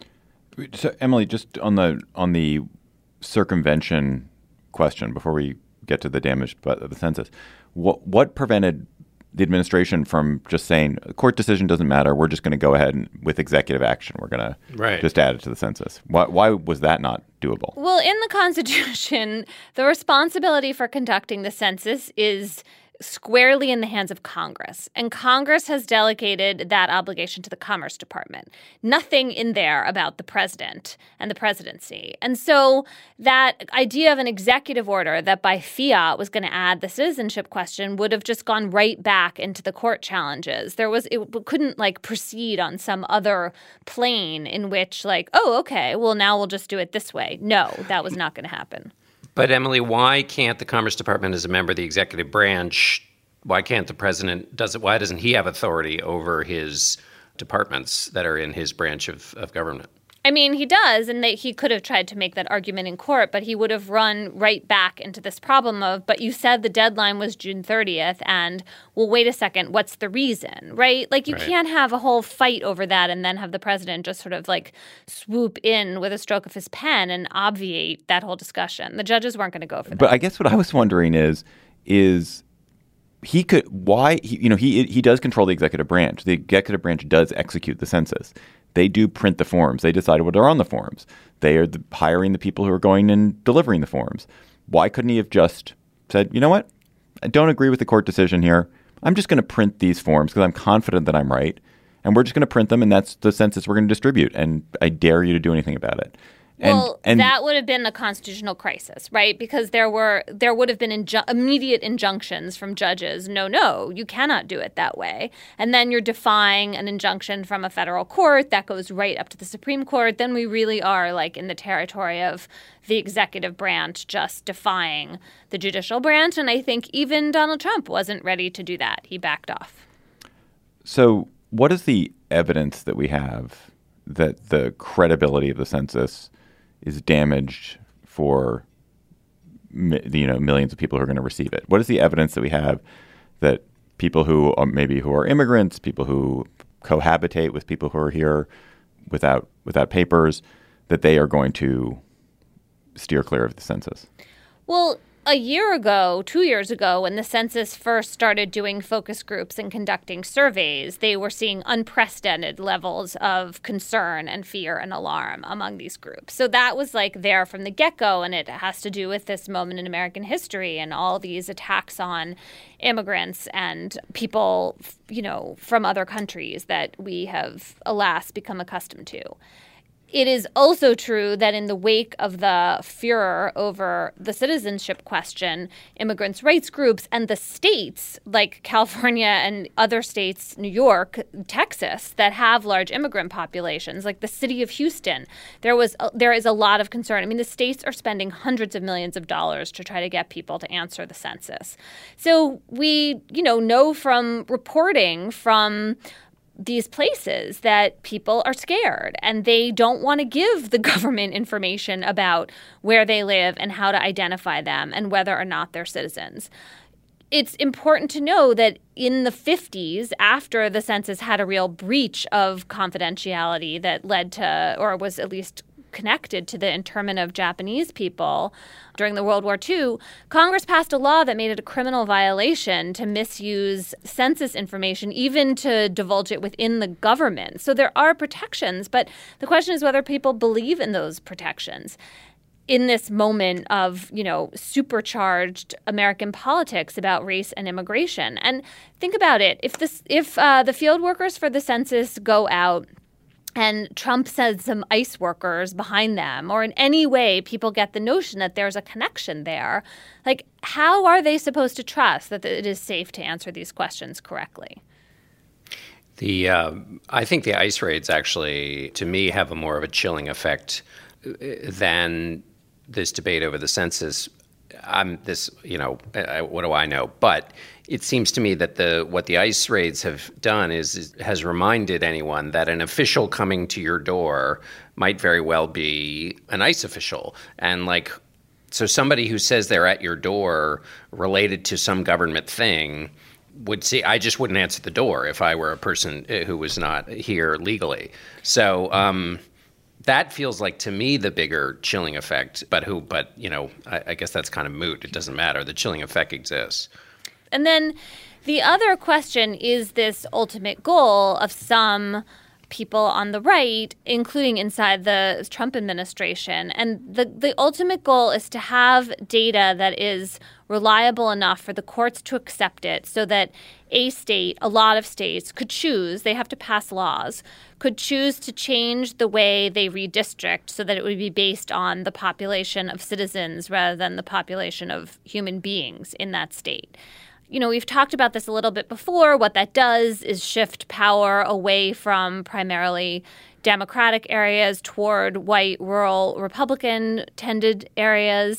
So, Emily, just on the on the circumvention question, before we get to the damage of the census, what what prevented the administration from just saying, a court decision doesn't matter, we're just going to go ahead and, with executive action, we're going right. to just add it to the census? Why, why was that not doable? Well, in the Constitution, the responsibility for conducting the census is squarely in the hands of Congress. And Congress has delegated that obligation to the Commerce Department. Nothing in there about the president and the presidency. And so that idea of an executive order that by fiat was going to add the citizenship question would have just gone right back into the court challenges. There was, it couldn't like proceed on some other plane in which like, oh, okay, well, now we'll just do it this way. No, that was not going to happen. But, Emily, why can't the Commerce Department, as a member of the executive branch, why can't the president, does it, why doesn't he have authority over his departments that are in his branch of, of government? I mean, he does, and that he could have tried to make that argument in court, but he would have run right back into this problem of, but you said the deadline was June thirtieth, and, well, wait a second, what's the reason, right? Like, you right. can't have a whole fight over that and then have the president just sort of, like, swoop in with a stroke of his pen and obviate that whole discussion. The judges weren't going to go for that. But I guess what I was wondering is, is he could, why, he, you know, he he does control the executive branch. The executive branch does execute the census. They do print the forms. They decide what are on the forms. They are the, hiring the people who are going and delivering the forms. Why couldn't he have just said, you know what? I don't agree with the court decision here. I'm just going to print these forms because I'm confident that I'm right. And we're just going to print them. And that's the census we're going to distribute. And I dare you to do anything about it. And, well, and that would have been a constitutional crisis, right? Because there were there would have been inju- immediate injunctions from judges. No, no, you cannot do it that way. And then you're defying an injunction from a federal court that goes right up to the Supreme Court. Then we really are like in the territory of the executive branch just defying the judicial branch. And I think even Donald Trump wasn't ready to do that. He backed off. So what is the evidence that we have that the credibility of the census is damaged for you know millions of people who are going to receive it? What is the evidence that we have that people who are maybe who are immigrants, people who cohabitate with people who are here without without papers, that they are going to steer clear of the census? Well, a year ago, two years ago, when the census first started doing focus groups and conducting surveys, they were seeing unprecedented levels of concern and fear and alarm among these groups. So that was like there from the get-go, and it has to do with this moment in American history and all these attacks on immigrants and people, you know, from other countries that we have, alas, become accustomed to. It is also true that in the wake of the furor over the citizenship question, immigrants' rights groups and the states like California and other states, New York, Texas, that have large immigrant populations, like the city of Houston, there was a, there is a lot of concern. I mean, the states are spending hundreds of millions of dollars to try to get people to answer the census. So we, you know, know from reporting from these places that people are scared and they don't want to give the government information about where they live and how to identify them and whether or not they're citizens. It's important to know that in the fifties, after the census had a real breach of confidentiality that led to, or was at least connected to the internment of Japanese people during the World War Two, Congress passed a law that made it a criminal violation to misuse census information, even to divulge it within the government. So there are protections, but the question is whether people believe in those protections in this moment of, you know, supercharged American politics about race and immigration. And think about it. If this, if uh, the field workers for the census go out and Trump says some ICE workers behind them, or in any way people get the notion that there's a connection there, like, how are they supposed to trust that it is safe to answer these questions correctly? The uh, I think the ICE raids actually, to me, have a more of a chilling effect than this debate over the census. I'm this, you know, I, what do I know? But it seems to me that the what the ICE raids have done is, is has reminded anyone that an official coming to your door might very well be an ICE official. And like, so somebody who says they're at your door related to some government thing would see, I just wouldn't answer the door if I were a person who was not here legally. So, um, that feels like, to me, the bigger chilling effect. But who? But, you know, I, I guess that's kind of moot. It doesn't matter. The chilling effect exists. And then the other question is this ultimate goal of some people on the right, including inside the Trump administration. And the, the ultimate goal is to have data that is reliable enough for the courts to accept it so that a state, a lot of states, could choose, they have to pass laws, could choose to change the way they redistrict so that it would be based on the population of citizens rather than the population of human beings in that state. You know, we've talked about this a little bit before. What that does is shift power away from primarily Democratic areas toward white, rural, Republican-tended areas.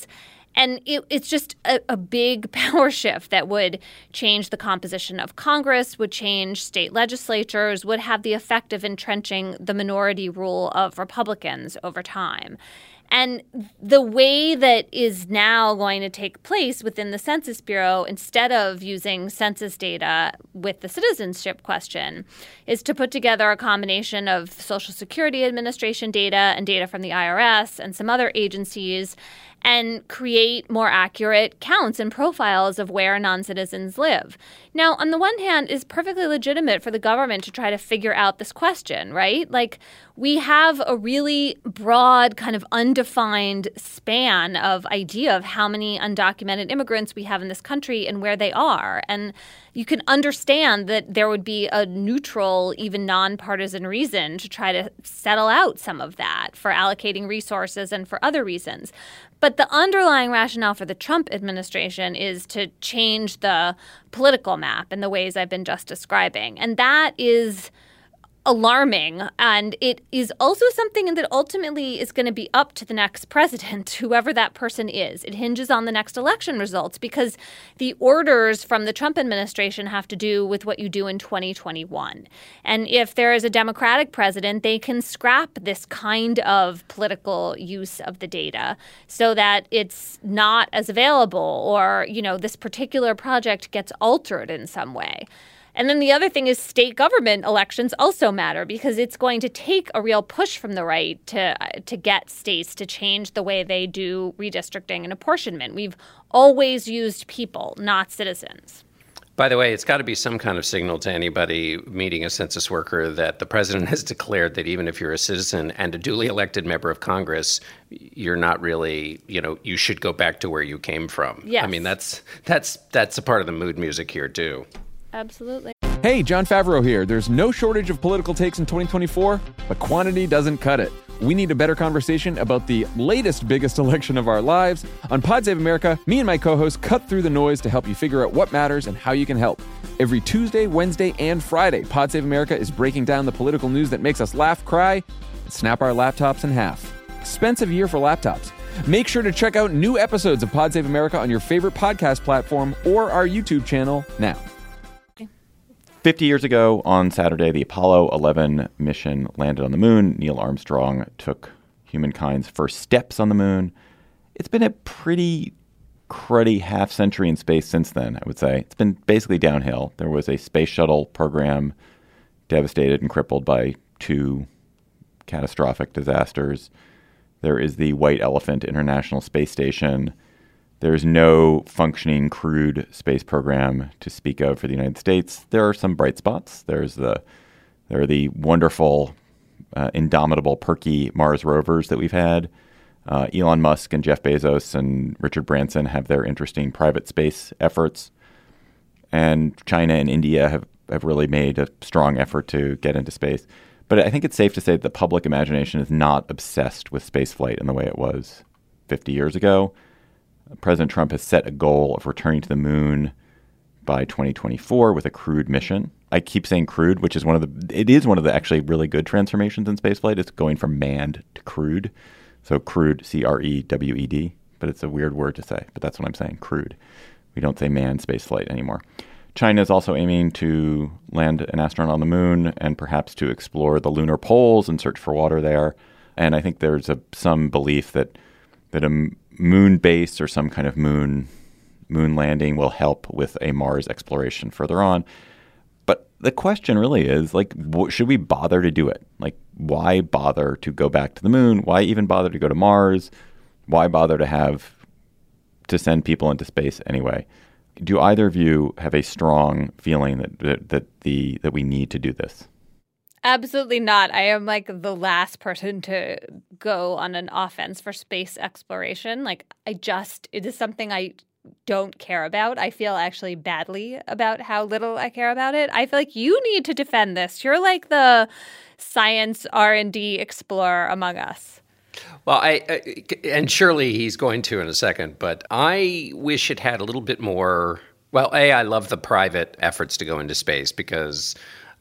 And it, it's just a, a big power shift that would change the composition of Congress, would change state legislatures, would have the effect of entrenching the minority rule of Republicans over time. And the way that is now going to take place within the Census Bureau, instead of using census data with the citizenship question, is to put together a combination of Social Security Administration data and data from the I R S and some other agencies and create more accurate counts and profiles of where non-citizens live. Now, on the one hand, it's perfectly legitimate for the government to try to figure out this question, right? Like, we have a really broad, kind of undefined span of idea of how many undocumented immigrants we have in this country and where they are. And you can understand that there would be a neutral, even nonpartisan reason to try to settle out some of that for allocating resources and for other reasons. But the underlying rationale for the Trump administration is to change the political map in the ways I've been just describing. And that is alarming. And it is also something that ultimately is going to be up to the next president, whoever that person is. It hinges on the next election results because the orders from the Trump administration have to do with what you do in twenty twenty-one. And if there is a Democratic president, they can scrap this kind of political use of the data so that it's not as available or, you know, this particular project gets altered in some way. And then the other thing is state government elections also matter because it's going to take a real push from the right to to get states to change the way they do redistricting and apportionment. We've always used people, not citizens. By the way, it's got to be some kind of signal to anybody meeting a census worker that the president has declared that even if you're a citizen and a duly elected member of Congress, you're not really, you know, you should go back to where you came from. Yes. I mean, that's that's that's a part of the mood music here, too. Absolutely. Hey, Jon Favreau here. There's no shortage of political takes in twenty twenty-four, but quantity doesn't cut it. We need a better conversation about the latest biggest election of our lives. On Pod Save America, me and my co-hosts cut through the noise to help you figure out what matters and how you can help. Every Tuesday, Wednesday, and Friday, Pod Save America is breaking down the political news that makes us laugh, cry, and snap our laptops in half. Expensive year for laptops. Make sure to check out new episodes of Pod Save America on your favorite podcast platform or our YouTube channel now. fifty years ago on Saturday, the Apollo eleven mission landed on the moon. Neil Armstrong took humankind's first steps on the moon. It's been a pretty cruddy half century in space since then, I would say. It's been basically downhill. There was a space shuttle program devastated and crippled by two catastrophic disasters. There is the White Elephant International Space Station. There's no functioning crewed space program to speak of for the United States. There are some bright spots. There's the there are the wonderful, uh, indomitable, perky Mars rovers that we've had. Uh, Elon Musk and Jeff Bezos and Richard Branson have their interesting private space efforts. And China and India have, have really made a strong effort to get into space. But I think it's safe to say that the public imagination is not obsessed with spaceflight in the way it was fifty years ago. President Trump has set a goal of returning to the moon by twenty twenty-four with a crewed mission. I keep saying crewed, which is one of the, it is one of the actually really good transformations in spaceflight. It's going from manned to crewed. So crewed, C R E W E D, but it's a weird word to say, but that's what I'm saying, crewed. We don't say manned spaceflight anymore. China is also aiming to land an astronaut on the moon and perhaps to explore the lunar poles and search for water there. And I think there's a, some belief that that a moon base or some kind of moon moon landing will help with a Mars exploration further on. But the question really is, like, w- should we bother to do it? Like, why bother to go back to the moon? Why even bother to go to Mars? Why bother to have to send people into space anyway? Do either of you have a strong feeling that that, that the that we need to do this? Absolutely not. I am like the last person to go on an offense for space exploration. Like, I just, it is something I don't care about. I feel actually badly about how little I care about it. I feel like you need to defend this. You're like the science R and D explorer among us. Well, I, I and surely he's going to in a second, but I wish it had a little bit more. Well, A, I love the private efforts to go into space because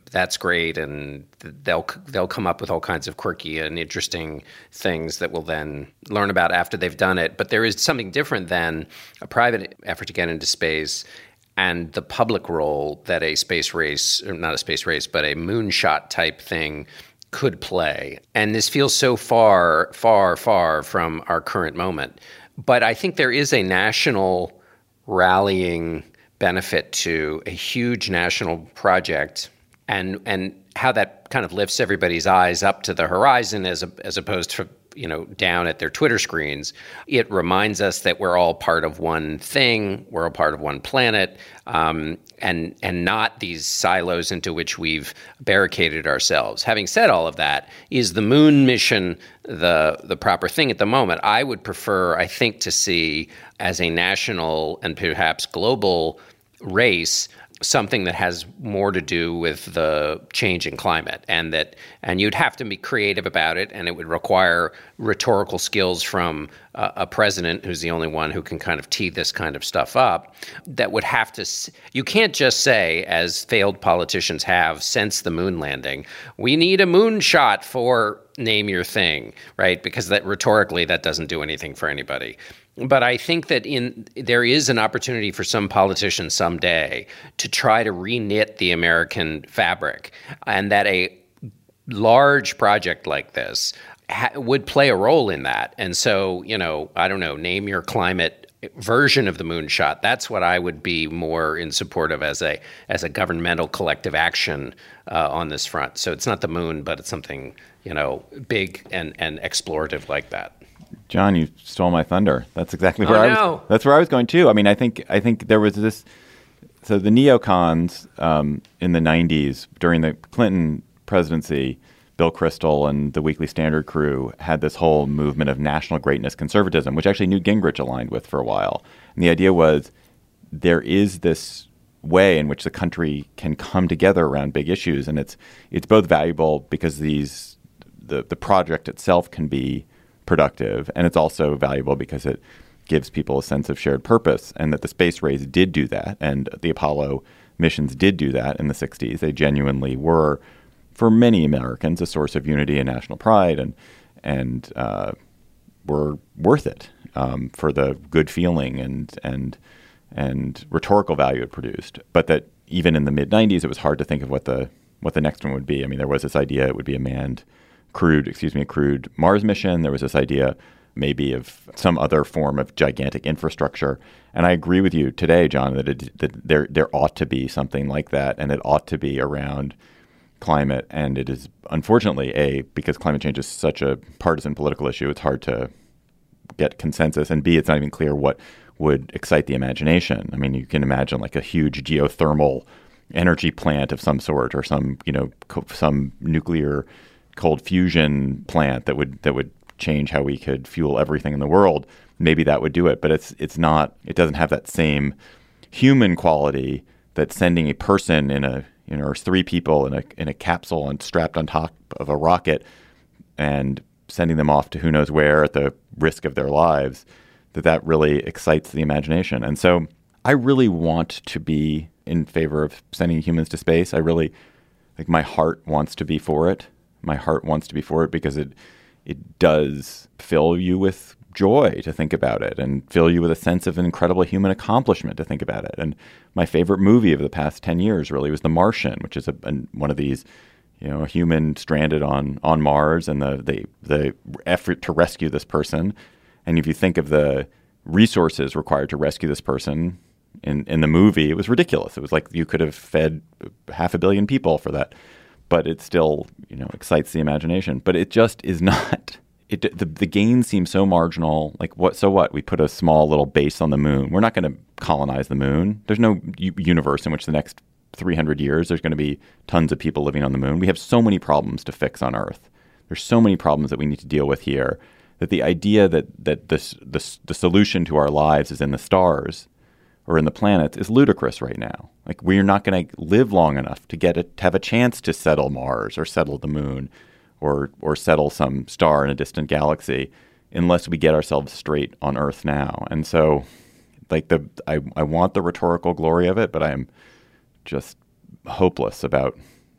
that's great, and they'll they'll come up with all kinds of quirky and interesting things that we'll then learn about after they've done it. But there is something different than a private effort to get into space and the public role that a space race, or not a space race, but a moonshot type thing could play. And this feels so far, far, far from our current moment. But I think there is a national rallying benefit to a huge national project, and and how that kind of lifts everybody's eyes up to the horizon as a, as opposed to, you know, down at their Twitter screens. It reminds us that we're all part of one thing, we're all part of one planet, um, and and not these silos into which we've barricaded ourselves. Having said all of that, is the moon mission the the proper thing at the moment? I would prefer, I think, to see as a national and perhaps global race something that has more to do with the change in climate, and that and you'd have to be creative about it, and it would require rhetorical skills from uh, a president who's the only one who can kind of tee this kind of stuff up. That would have to you can't just say, as failed politicians have since the moon landing, we need a moonshot for name your thing, right? Because that rhetorically that doesn't do anything for anybody. But I think that in there is an opportunity for some politicians someday to try to reknit the American fabric, and that a large project like this ha- would play a role in that. And so, you know, I don't know, name your climate version of the moonshot. That's what I would be more in support of as a as a governmental collective action uh, on this front. So it's not the moon, but it's something, you know, big and, and explorative like that. John, you stole my thunder. That's exactly where oh, I was. No. That's where I was going too. I mean, I think I think there was this. So the neocons um, in the nineties during the Clinton presidency, Bill Kristol and the Weekly Standard crew had this whole movement of national greatness conservatism, which actually Newt Gingrich aligned with for a while. And the idea was there is this way in which the country can come together around big issues, and it's it's both valuable because these the the project itself can be productive, and it's also valuable because it gives people a sense of shared purpose, and that the space race did do that, and the Apollo missions did do that in the sixties. They genuinely were, for many Americans, a source of unity and national pride, and and uh, were worth it um, for the good feeling and and and rhetorical value it produced. But that even in the mid nineties, it was hard to think of what the what the next one would be. I mean, there was this idea it would be a manned crewed, excuse me, a crewed Mars mission. There was this idea maybe of some other form of gigantic infrastructure. And I agree with you today, John, that, it, that there there ought to be something like that, and it ought to be around climate. And it is, unfortunately, A, because climate change is such a partisan political issue, it's hard to get consensus. And B, it's not even clear what would excite the imagination. I mean, you can imagine like a huge geothermal energy plant of some sort, or some, you know, co- some nuclear cold fusion plant that would that would change how we could fuel everything in the world. Maybe that would do it, but it's it's not. It doesn't have that same human quality that sending a person in a you know or three people in a in a capsule and strapped on top of a rocket and sending them off to who knows where at the risk of their lives. That that really excites the imagination, and so I really want to be in favor of sending humans to space. I really like my heart wants to be for it. My heart wants to be for it because it it does fill you with joy to think about it, and fill you with a sense of an incredible human accomplishment to think about it. And my favorite movie of the past ten years really was The Martian, which is a, a, one of these, you know, a human stranded on on Mars, and the, the the effort to rescue this person. And if you think of the resources required to rescue this person in, in the movie, it was ridiculous. It was like you could have fed half a billion people for that. But it still, you know, excites the imagination. But it just is not. It the, the gains seem so marginal. Like what? So what? We put a small little base on the moon. We're not going to colonize the moon. There's no u- universe in which the next three hundred years there's going to be tons of people living on the moon. We have so many problems to fix on Earth. There's so many problems that we need to deal with here. That the idea that that this this the solution to our lives is in the stars or in the planets is ludicrous right now. Like, we're not going to live long enough to get it, to have a chance to settle Mars or settle the moon or or settle some star in a distant galaxy unless we get ourselves straight on Earth now. And so, like, the I, I want the rhetorical glory of it, but I am just hopeless about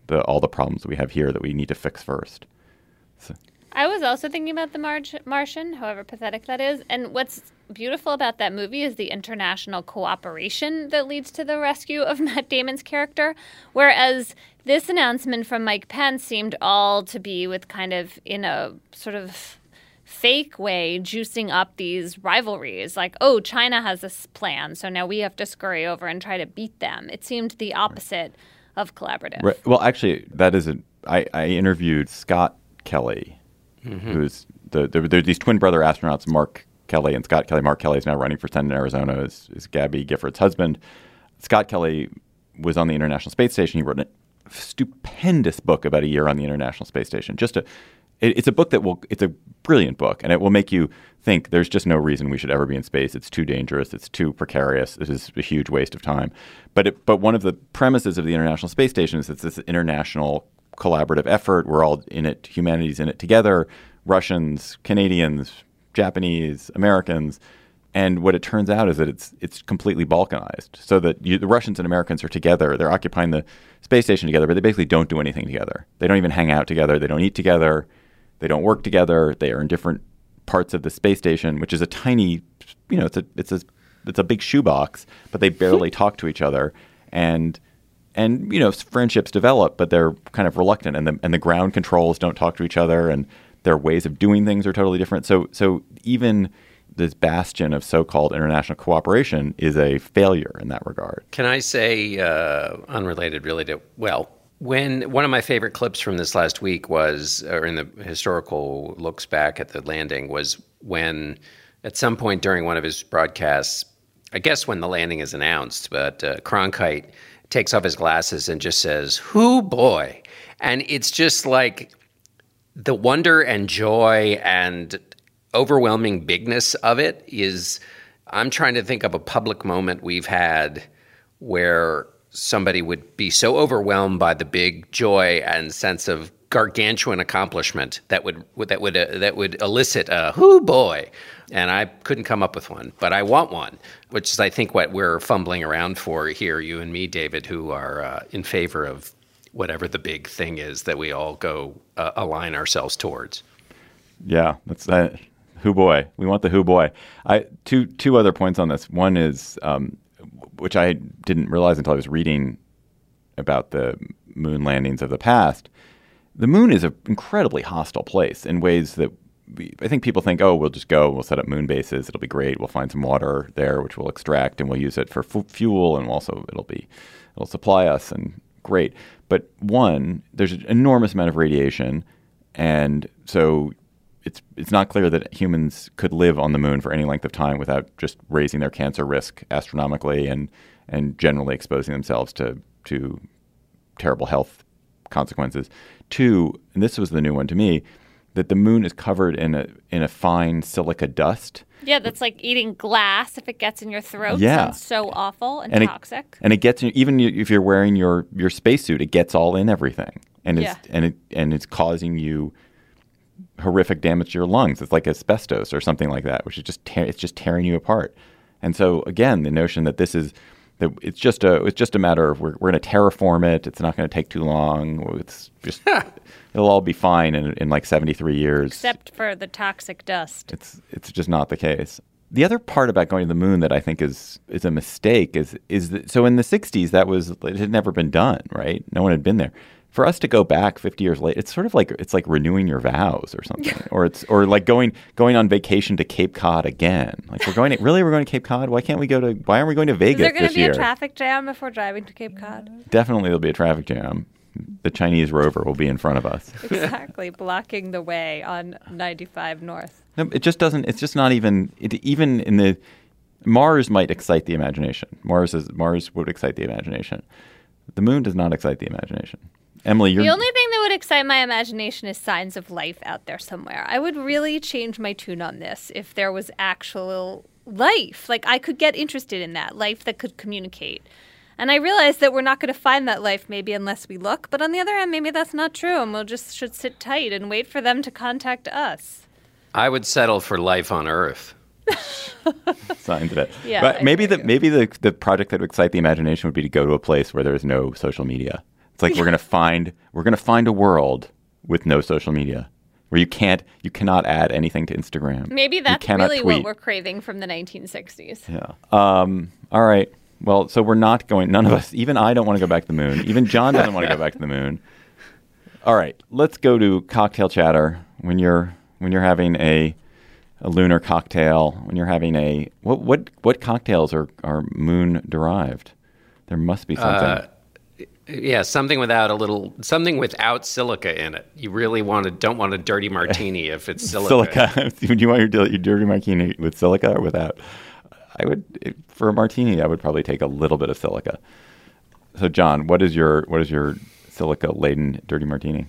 the all the problems we have here that we need to fix first. So. I was also thinking about the Mar- Martian, however pathetic that is. And what's beautiful about that movie is the international cooperation that leads to the rescue of Matt Damon's character. Whereas this announcement from Mike Pence seemed all to be with kind of in a sort of fake way juicing up these rivalries. Like, oh, China has this plan, so now we have to scurry over and try to beat them. It seemed the opposite of collaborative. Right. Well, actually, that is a, I, I interviewed Scott Kelly. Mm-hmm. Who's the, the there are these twin brother astronauts, Mark Kelly and Scott Kelly. Mark Kelly is now running for Senate in Arizona, is, is Gabby Giffords' husband. Scott Kelly was on the International Space Station. He wrote a stupendous book about a year on the International Space Station. Just a, it, it's a book that will, it's a brilliant book, and it will make you think there's just no reason we should ever be in space. It's too dangerous. It's too precarious. This is a huge waste of time. But it, but one of the premises of the International Space Station is it's this international collaborative effort. We're all in it. Humanity's in it together. Russians, Canadians, Japanese, Americans. And what it turns out is that it's it's completely balkanized. So that you, the Russians and Americans are together. They're occupying the space station together, but they basically don't do anything together. They don't even hang out together. They don't eat together. They don't work together. They are in different parts of the space station, which is a tiny, you know, it's a it's a it's a big shoebox, but they barely talk to each other. And And, you know, friendships develop, but they're kind of reluctant, and the and the ground controls don't talk to each other, and their ways of doing things are totally different. So so even this bastion of so-called international cooperation is a failure in that regard. Can I say, uh, unrelated really to, well, when one of my favorite clips from this last week was, or in the historical looks back at the landing, was when at some point during one of his broadcasts, I guess when the landing is announced, but uh, Cronkite takes off his glasses and just says, "Hoo boy." And it's just like the wonder and joy and overwhelming bigness of it is, I'm trying to think of a public moment we've had where somebody would be so overwhelmed by the big joy and sense of gargantuan accomplishment that would that would uh, that would elicit a "hoo boy." And I couldn't come up with one, but I want one, which is, I think, what we're fumbling around for here, you and me, David, who are uh, in favor of whatever the big thing is that we all go uh, align ourselves towards. Yeah, that's uh, hoo boy. We want the hoo boy. I two two other points on this. One is, um, which I didn't realize until I was reading about the moon landings of the past. The moon is an incredibly hostile place in ways that we, I think people think, oh, we'll just go, we'll set up moon bases, it'll be great, we'll find some water there, which we'll extract, and we'll use it for f- fuel, and also it'll be, it'll supply us, and great. But one, there's an enormous amount of radiation, and so it's it's not clear that humans could live on the moon for any length of time without just raising their cancer risk astronomically and and generally exposing themselves to to terrible health consequences. Two, and this was the new one to me, that the moon is covered in a in a fine silica dust. Yeah, that's like eating glass if it gets in your throat. Yeah. Sounds so awful and, and toxic. It, and it gets, even if you're wearing your, your spacesuit, it gets all in everything. And it's, yeah. and, it, and it's causing you horrific damage to your lungs. It's like asbestos or something like that, which is just te- it's just tearing you apart. And so, again, the notion that this is that it's just a it's just a matter of we're we're going to terraform it. It's not going to take too long. It's just it'll all be fine in in like seventy-three years. Except for the toxic dust. It's it's just not the case. The other part about going to the moon that I think is is a mistake is is that, so in the sixties that was it had never been done, right? No one had been there. For us to go back fifty years later, it's sort of like it's like renewing your vows or something, or it's or like going going on vacation to Cape Cod again. Like we're going to, really we're going to Cape Cod. Why can't we go to? Why aren't we going to Vegas Is there this year? going to be a traffic jam before driving to Cape Cod? Definitely, there'll be a traffic jam. The Chinese rover will be in front of us. Exactly, blocking the way on ninety-five North. No, it just doesn't. It's just not even. It, even in the Mars might excite the imagination. Mars is Mars would excite the imagination. The moon does not excite the imagination. Emily, you're... The only thing that would excite my imagination is signs of life out there somewhere. I would really change my tune on this if there was actual life. Like, I could get interested in that, life that could communicate. And I realize that we're not going to find that life maybe unless we look. But on the other hand, maybe that's not true, and we'll just should sit tight and wait for them to contact us. I would settle for life on Earth. Signs of it. Yeah, but I maybe the you. maybe the the project that would excite the imagination would be to go to a place where there's no social media. It's like we're going to find we're going to find a world with no social media where you can't you cannot add anything to Instagram. Maybe that's really tweet. what we're craving from the nineteen sixties. Yeah. Um, all right. Well, so we're not going. None of us, even I, don't want to go back to the moon. Even John doesn't want to go back to the moon. All right. Let's go to cocktail chatter. When you're when you're having a a lunar cocktail, when you're having a what what what cocktails are are moon derived? There must be something. Uh, Yeah, something without a little, something without silica in it. You really want to, don't want a dirty martini if it's silica. Silica. Would you want your, your dirty martini with silica or without? I would, for a martini, I would probably take a little bit of silica. So, John, what is your what is your silica laden dirty martini?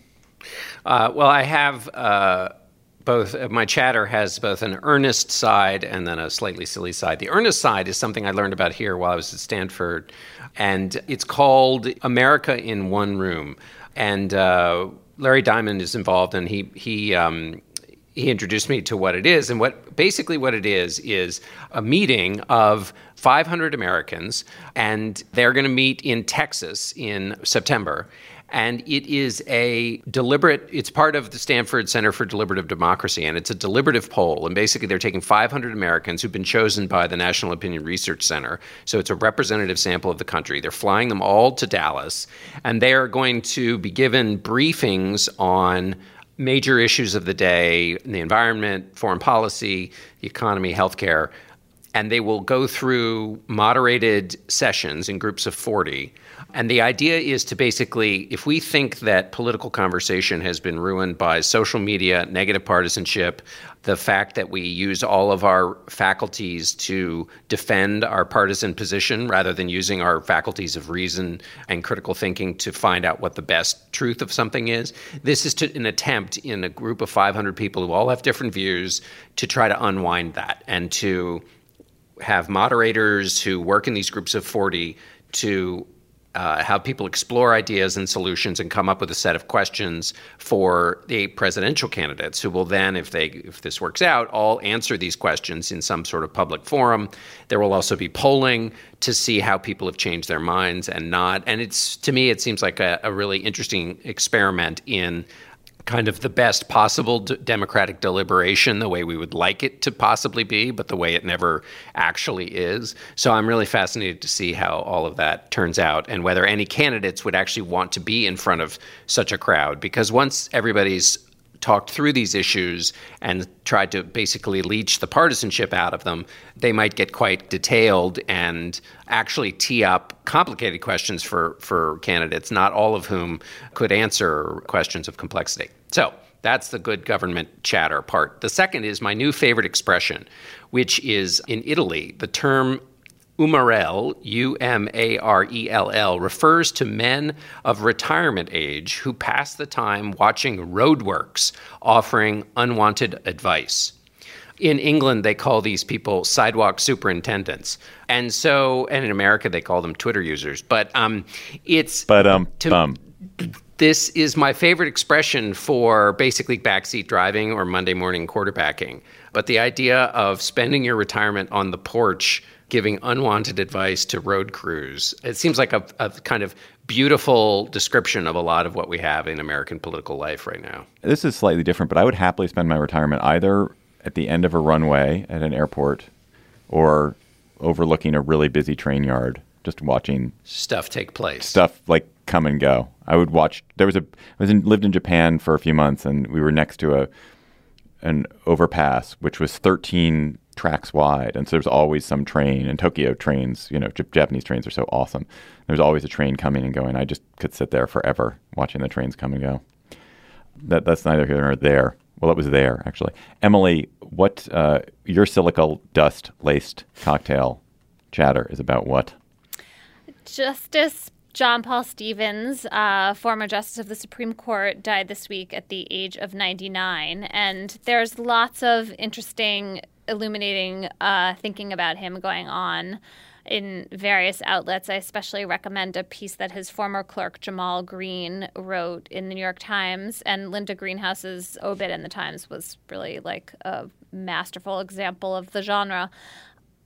Uh, well, I have uh, both. Uh, my chatter has both an earnest side and then a slightly silly side. The earnest side is something I learned about here while I was at Stanford. And it's called America in One Room. And uh, Larry Diamond is involved, and he he um, he introduced me to what it is. And what basically what it is is a meeting of five hundred Americans, and they're going to meet in Texas in September. And it is a deliberate, it's part of the Stanford Center for Deliberative Democracy, and it's a deliberative poll. And basically, they're taking five hundred Americans who've been chosen by the National Opinion Research Center. So it's a representative sample of the country. They're flying them all to Dallas, and they are going to be given briefings on major issues of the day, the environment, foreign policy, the economy, healthcare. And they will go through moderated sessions in groups of forty. And the idea is to basically, if we think that political conversation has been ruined by social media, negative partisanship, the fact that we use all of our faculties to defend our partisan position rather than using our faculties of reason and critical thinking to find out what the best truth of something is, this is to, an attempt in a group of five hundred people who all have different views to try to unwind that and to have moderators who work in these groups of forty to uh, have people explore ideas and solutions and come up with a set of questions for the presidential candidates who will then, if they if this works out, all answer these questions in some sort of public forum. There will also be polling to see how people have changed their minds and not. And it's, to me, it seems like a, a really interesting experiment in kind of the best possible d- democratic deliberation, the way we would like it to possibly be, but the way it never actually is. So I'm really fascinated to see how all of that turns out and whether any candidates would actually want to be in front of such a crowd. Because once everybody's talked through these issues and tried to basically leach the partisanship out of them, they might get quite detailed and actually tee up complicated questions for, for candidates, not all of whom could answer questions of complexity. So that's the good government chatter part. The second is my new favorite expression, which is in Italy, the term umarell, U M A R E L L, refers to men of retirement age who pass the time watching roadworks, offering unwanted advice. In England, they call these people sidewalk superintendents. And so, and in America, they call them Twitter users. But um, it's... But um, to, bum. This is my favorite expression for basically backseat driving or Monday morning quarterbacking. But the idea of spending your retirement on the porch giving unwanted advice to road crews. It seems like a, a kind of beautiful description of a lot of what we have in American political life right now. This is slightly different, but I would happily spend my retirement either at the end of a runway at an airport or overlooking a really busy train yard, just watching stuff take place. Stuff like come and go. I would watch. There was a. I was in, lived in Japan for a few months, and we were next to a an overpass which was thirteen tracks wide, and so there's always some train. And Tokyo trains, you know, J- Japanese trains are so awesome. There's always a train coming and going. I just could sit there forever watching the trains come and go. That that's neither here nor there. Well, it was there actually. Emily, what uh, your silica dust laced cocktail chatter is about? What? Justice John Paul Stevens, uh, former Justice of the Supreme Court, died this week at the age of ninety-nine. And there's lots of interesting, illuminating uh, thinking about him going on in various outlets. I especially recommend a piece that his former clerk, Jamal Green, wrote in the New York Times. And Linda Greenhouse's obit in the Times was really like a masterful example of the genre.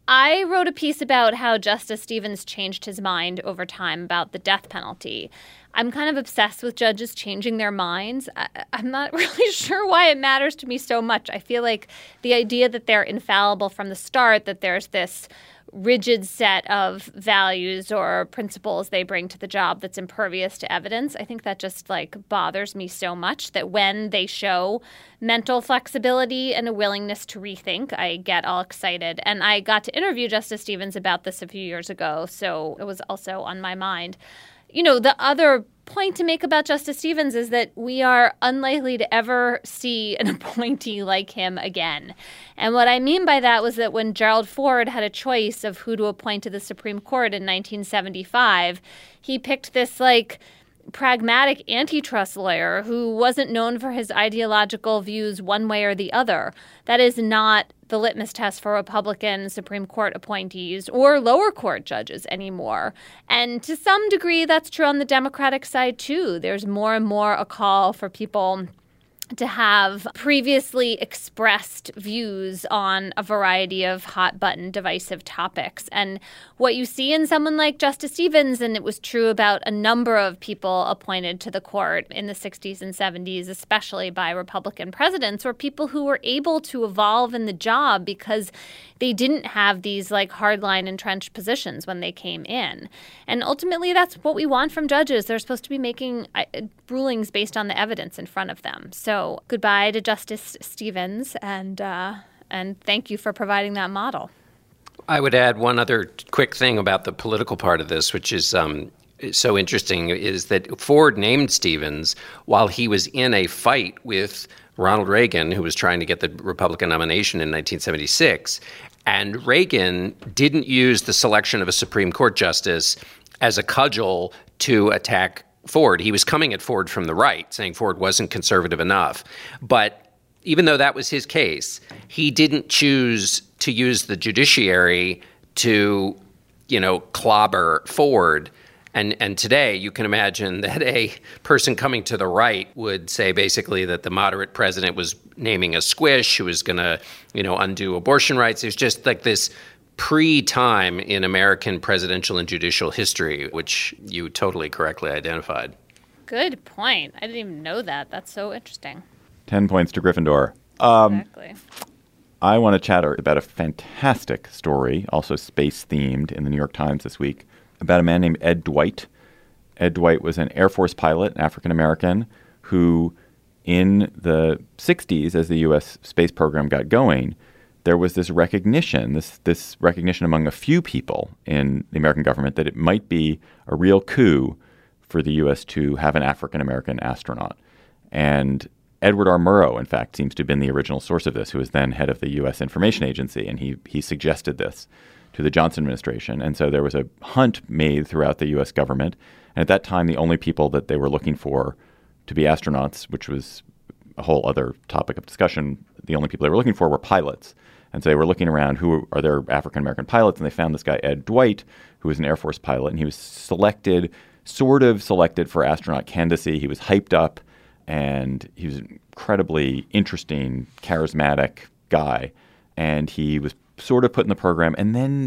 I wrote a piece about how Justice Stevens changed his mind over time about the death penalty. I'm kind of obsessed with judges changing their minds. I, I'm not really sure why it matters to me so much. I feel like the idea that they're infallible from the start, that there's this rigid set of values or principles they bring to the job that's impervious to evidence, I think that just like bothers me so much that when they show mental flexibility and a willingness to rethink, I get all excited. And I got to interview Justice Stevens about this a few years ago, so it was also on my mind. You know, the other point to make about Justice Stevens is that we are unlikely to ever see an appointee like him again. And what I mean by that was that when Gerald Ford had a choice of who to appoint to the Supreme Court in nineteen seventy-five, he picked this, like, pragmatic antitrust lawyer who wasn't known for his ideological views one way or the other. That is not the litmus test for Republican Supreme Court appointees or lower court judges anymore. And to some degree, that's true on the Democratic side, too. There's more and more a call for people to have previously expressed views on a variety of hot-button divisive topics. And what you see in someone like Justice Stevens, and it was true about a number of people appointed to the court in the sixties and seventies, especially by Republican presidents, were people who were able to evolve in the job because they didn't have these like hardline entrenched positions when they came in. And ultimately, that's what we want from judges. They're supposed to be making uh, rulings based on the evidence in front of them. So goodbye to Justice Stevens, and uh, and thank you for providing that model. I would add one other quick thing about the political part of this, which is um, so interesting, is that Ford named Stevens while he was in a fight with Ronald Reagan, who was trying to get the Republican nomination in nineteen seventy-six. And Reagan didn't use the selection of a Supreme Court justice as a cudgel to attack Ford. He was coming at Ford from the right, saying Ford wasn't conservative enough. But even though that was his case, he didn't choose to use the judiciary to, you know, clobber Ford. And and today you can imagine that a person coming to the right would say basically that the moderate president was naming a squish who was going to, you know, undo abortion rights. There's just like this pre-time in American presidential and judicial history, which you totally correctly identified. Good point. I didn't even know that. That's so interesting. Ten points to Gryffindor. Um, exactly. I want to chat about a fantastic story, also space-themed, in the New York Times this week, about a man named Ed Dwight. Ed Dwight was an Air Force pilot, an African-American, who in the sixties, as the U S space program got going, there was this recognition, this this recognition among a few people in the American government that it might be a real coup for the U S to have an African-American astronaut. And Edward R. Murrow, in fact, seems to have been the original source of this, who was then head of the U S Information Agency, and he he suggested this to the Johnson administration. And so there was a hunt made throughout the U S government. And at that time, the only people that they were looking for to be astronauts, which was a whole other topic of discussion, the only people they were looking for were pilots. And so they were looking around, who are there African-American pilots? And they found this guy, Ed Dwight, who was an Air Force pilot. And he was selected, sort of selected for astronaut candidacy. He was hyped up, and he was an incredibly interesting, charismatic guy. And he was sort of put in the program, and then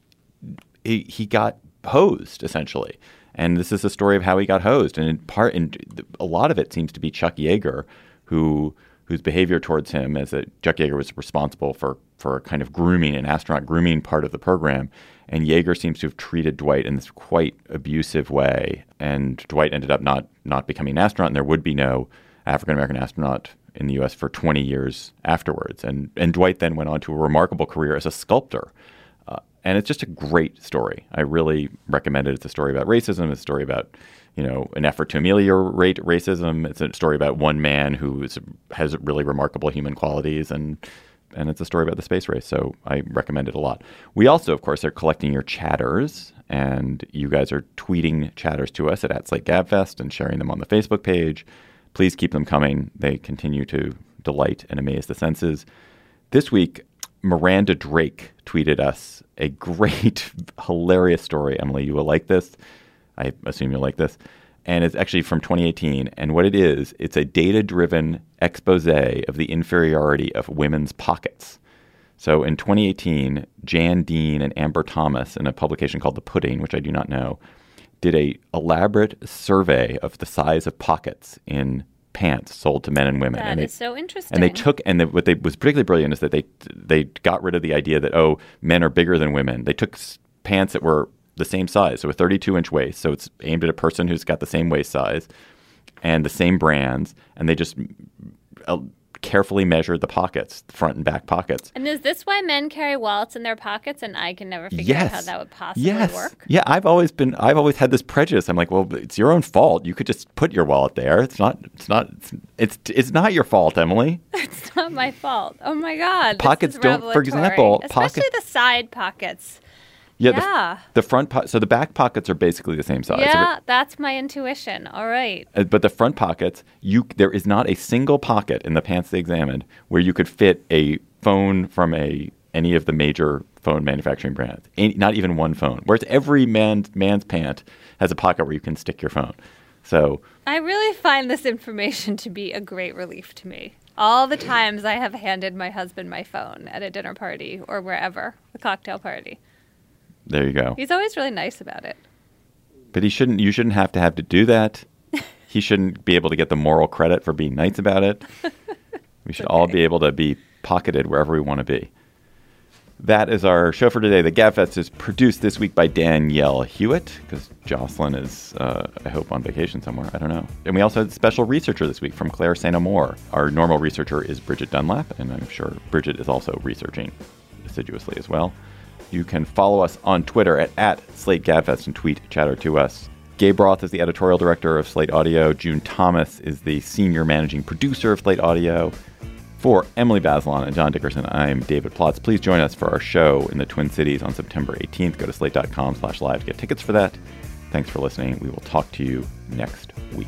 he, he got hosed, essentially. And this is the story of how he got hosed. And in part, and a lot of it seems to be Chuck Yeager, who whose behavior towards him, as a, Chuck Yeager was responsible for for a kind of grooming, an astronaut grooming part of the program. And Yeager seems to have treated Dwight in this quite abusive way. And Dwight ended up not not becoming an astronaut, and there would be no African-American astronaut in the U S for twenty years afterwards. And and Dwight then went on to a remarkable career as a sculptor. Uh, and it's just a great story. I really recommend it. It's a story about racism. It's a story about, you know, an effort to ameliorate racism. It's a story about one man who is, has really remarkable human qualities. And and it's a story about the space race. So I recommend it a lot. We also, of course, are collecting your chatters. And you guys are tweeting chatters to us at, at Slate Gabfest and sharing them on the Facebook page. Please keep them coming. They continue to delight and amaze the senses. This week, Miranda Drake tweeted us a great, hilarious story. Emily, you will like this. I assume you'll like this. And it's actually from twenty eighteen. And what it is, it's a data-driven expose of the inferiority of women's pockets. So in twenty eighteen, Jan Dean and Amber Thomas, in a publication called The Pudding, which I do not know, did a elaborate survey of the size of pockets in pants sold to men and women. That and is they, so interesting. And they took, and the, what they was particularly brilliant is that they they got rid of the idea that, oh, men are bigger than women. They took pants that were the same size, so a thirty-two inch waist. So it's aimed at a person who's got the same waist size and the same brands, and they just uh, carefully measured the pockets, the front and back pockets. And is this why men carry wallets in their pockets? And I can never figure yes. out how that would possibly yes. work. Yeah, I've always been, I've always had this prejudice. I'm like, well, it's your own fault. You could just put your wallet there. It's not, it's not, it's, it's not your fault, Emily. It's not my fault. Oh my God. Pockets this is don't, for revelatory. example, especially pocket, the side pockets. Yeah, yeah. The, the front, po- so the back pockets are basically the same size. Yeah, that's my intuition. All right. Uh, but the front pockets, you there is not a single pocket in the pants they examined where you could fit a phone from a any of the major phone manufacturing brands. Any, not even one phone. Whereas every man, man's pant has a pocket where you can stick your phone. So I really find this information to be a great relief to me. All the times I have handed my husband my phone at a dinner party or wherever, a cocktail party. There you go. He's always really nice about it. But he shouldn't. You shouldn't have to have to do that. He shouldn't be able to get the moral credit for being nice about it. We should okay. all be able to be pocketed wherever we want to be. That is our show for today. The GabFest is produced this week by Danielle Hewitt, because Jocelyn is, uh, I hope, on vacation somewhere. I don't know. And we also had a special researcher this week from Claire Saint Amour. Our normal researcher is Bridget Dunlap, and I'm sure Bridget is also researching assiduously as well. You can follow us on Twitter at, at Slate Gabfest and tweet chatter to us. Gabe Roth is the editorial director of Slate Audio. June Thomas is the senior managing producer of Slate Audio. For Emily Bazelon and John Dickerson, I'm David Plotz. Please join us for our show in the Twin Cities on September eighteenth. Go to slate.com slash live to get tickets for that. Thanks for listening. We will talk to you next week.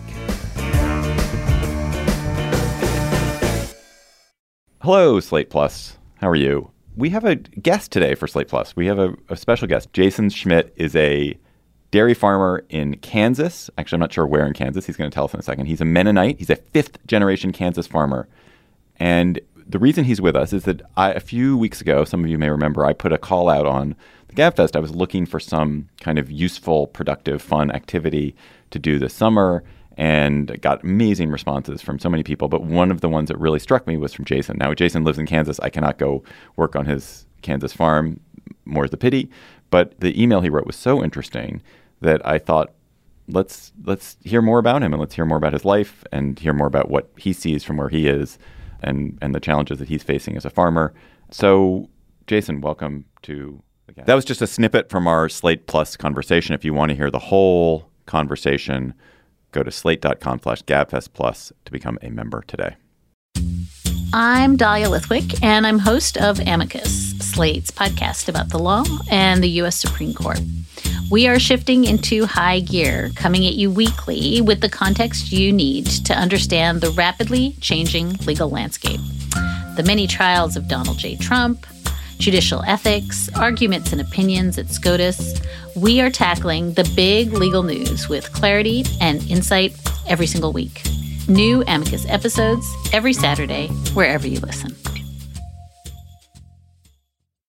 Hello, Slate Plus. How are you? We have a guest today for Slate Plus. We have a, a special guest. Jason Schmidt is a dairy farmer in Kansas. Actually, I'm not sure where in Kansas. He's going to tell us in a second. He's a Mennonite. He's a fifth generation Kansas farmer. And the reason he's with us is that I, a few weeks ago, some of you may remember, I put a call out on the GabFest. I was looking for some kind of useful, productive, fun activity to do this summer, and got amazing responses from so many people. But one of the ones that really struck me was from Jason. Now, Jason lives in Kansas. I cannot go work on his Kansas farm, more's the pity. But the email he wrote was so interesting that I thought, let's let's hear more about him, and let's hear more about his life, and hear more about what he sees from where he is, and and the challenges that he's facing as a farmer. So, Jason, welcome to the GabFest. That was just a snippet from our Slate Plus conversation. If you want to hear the whole conversation, go to slate.com slash gabfest plus to become a member today. I'm Dahlia Lithwick, and I'm host of Amicus, Slate's podcast about the law and the U S Supreme Court. We are shifting into high gear, coming at you weekly with the context you need to understand the rapidly changing legal landscape. The many trials of Donald J. Trump, judicial ethics, arguments and opinions at SCOTUS. We are tackling the big legal news with clarity and insight every single week. New Amicus episodes every Saturday, wherever you listen.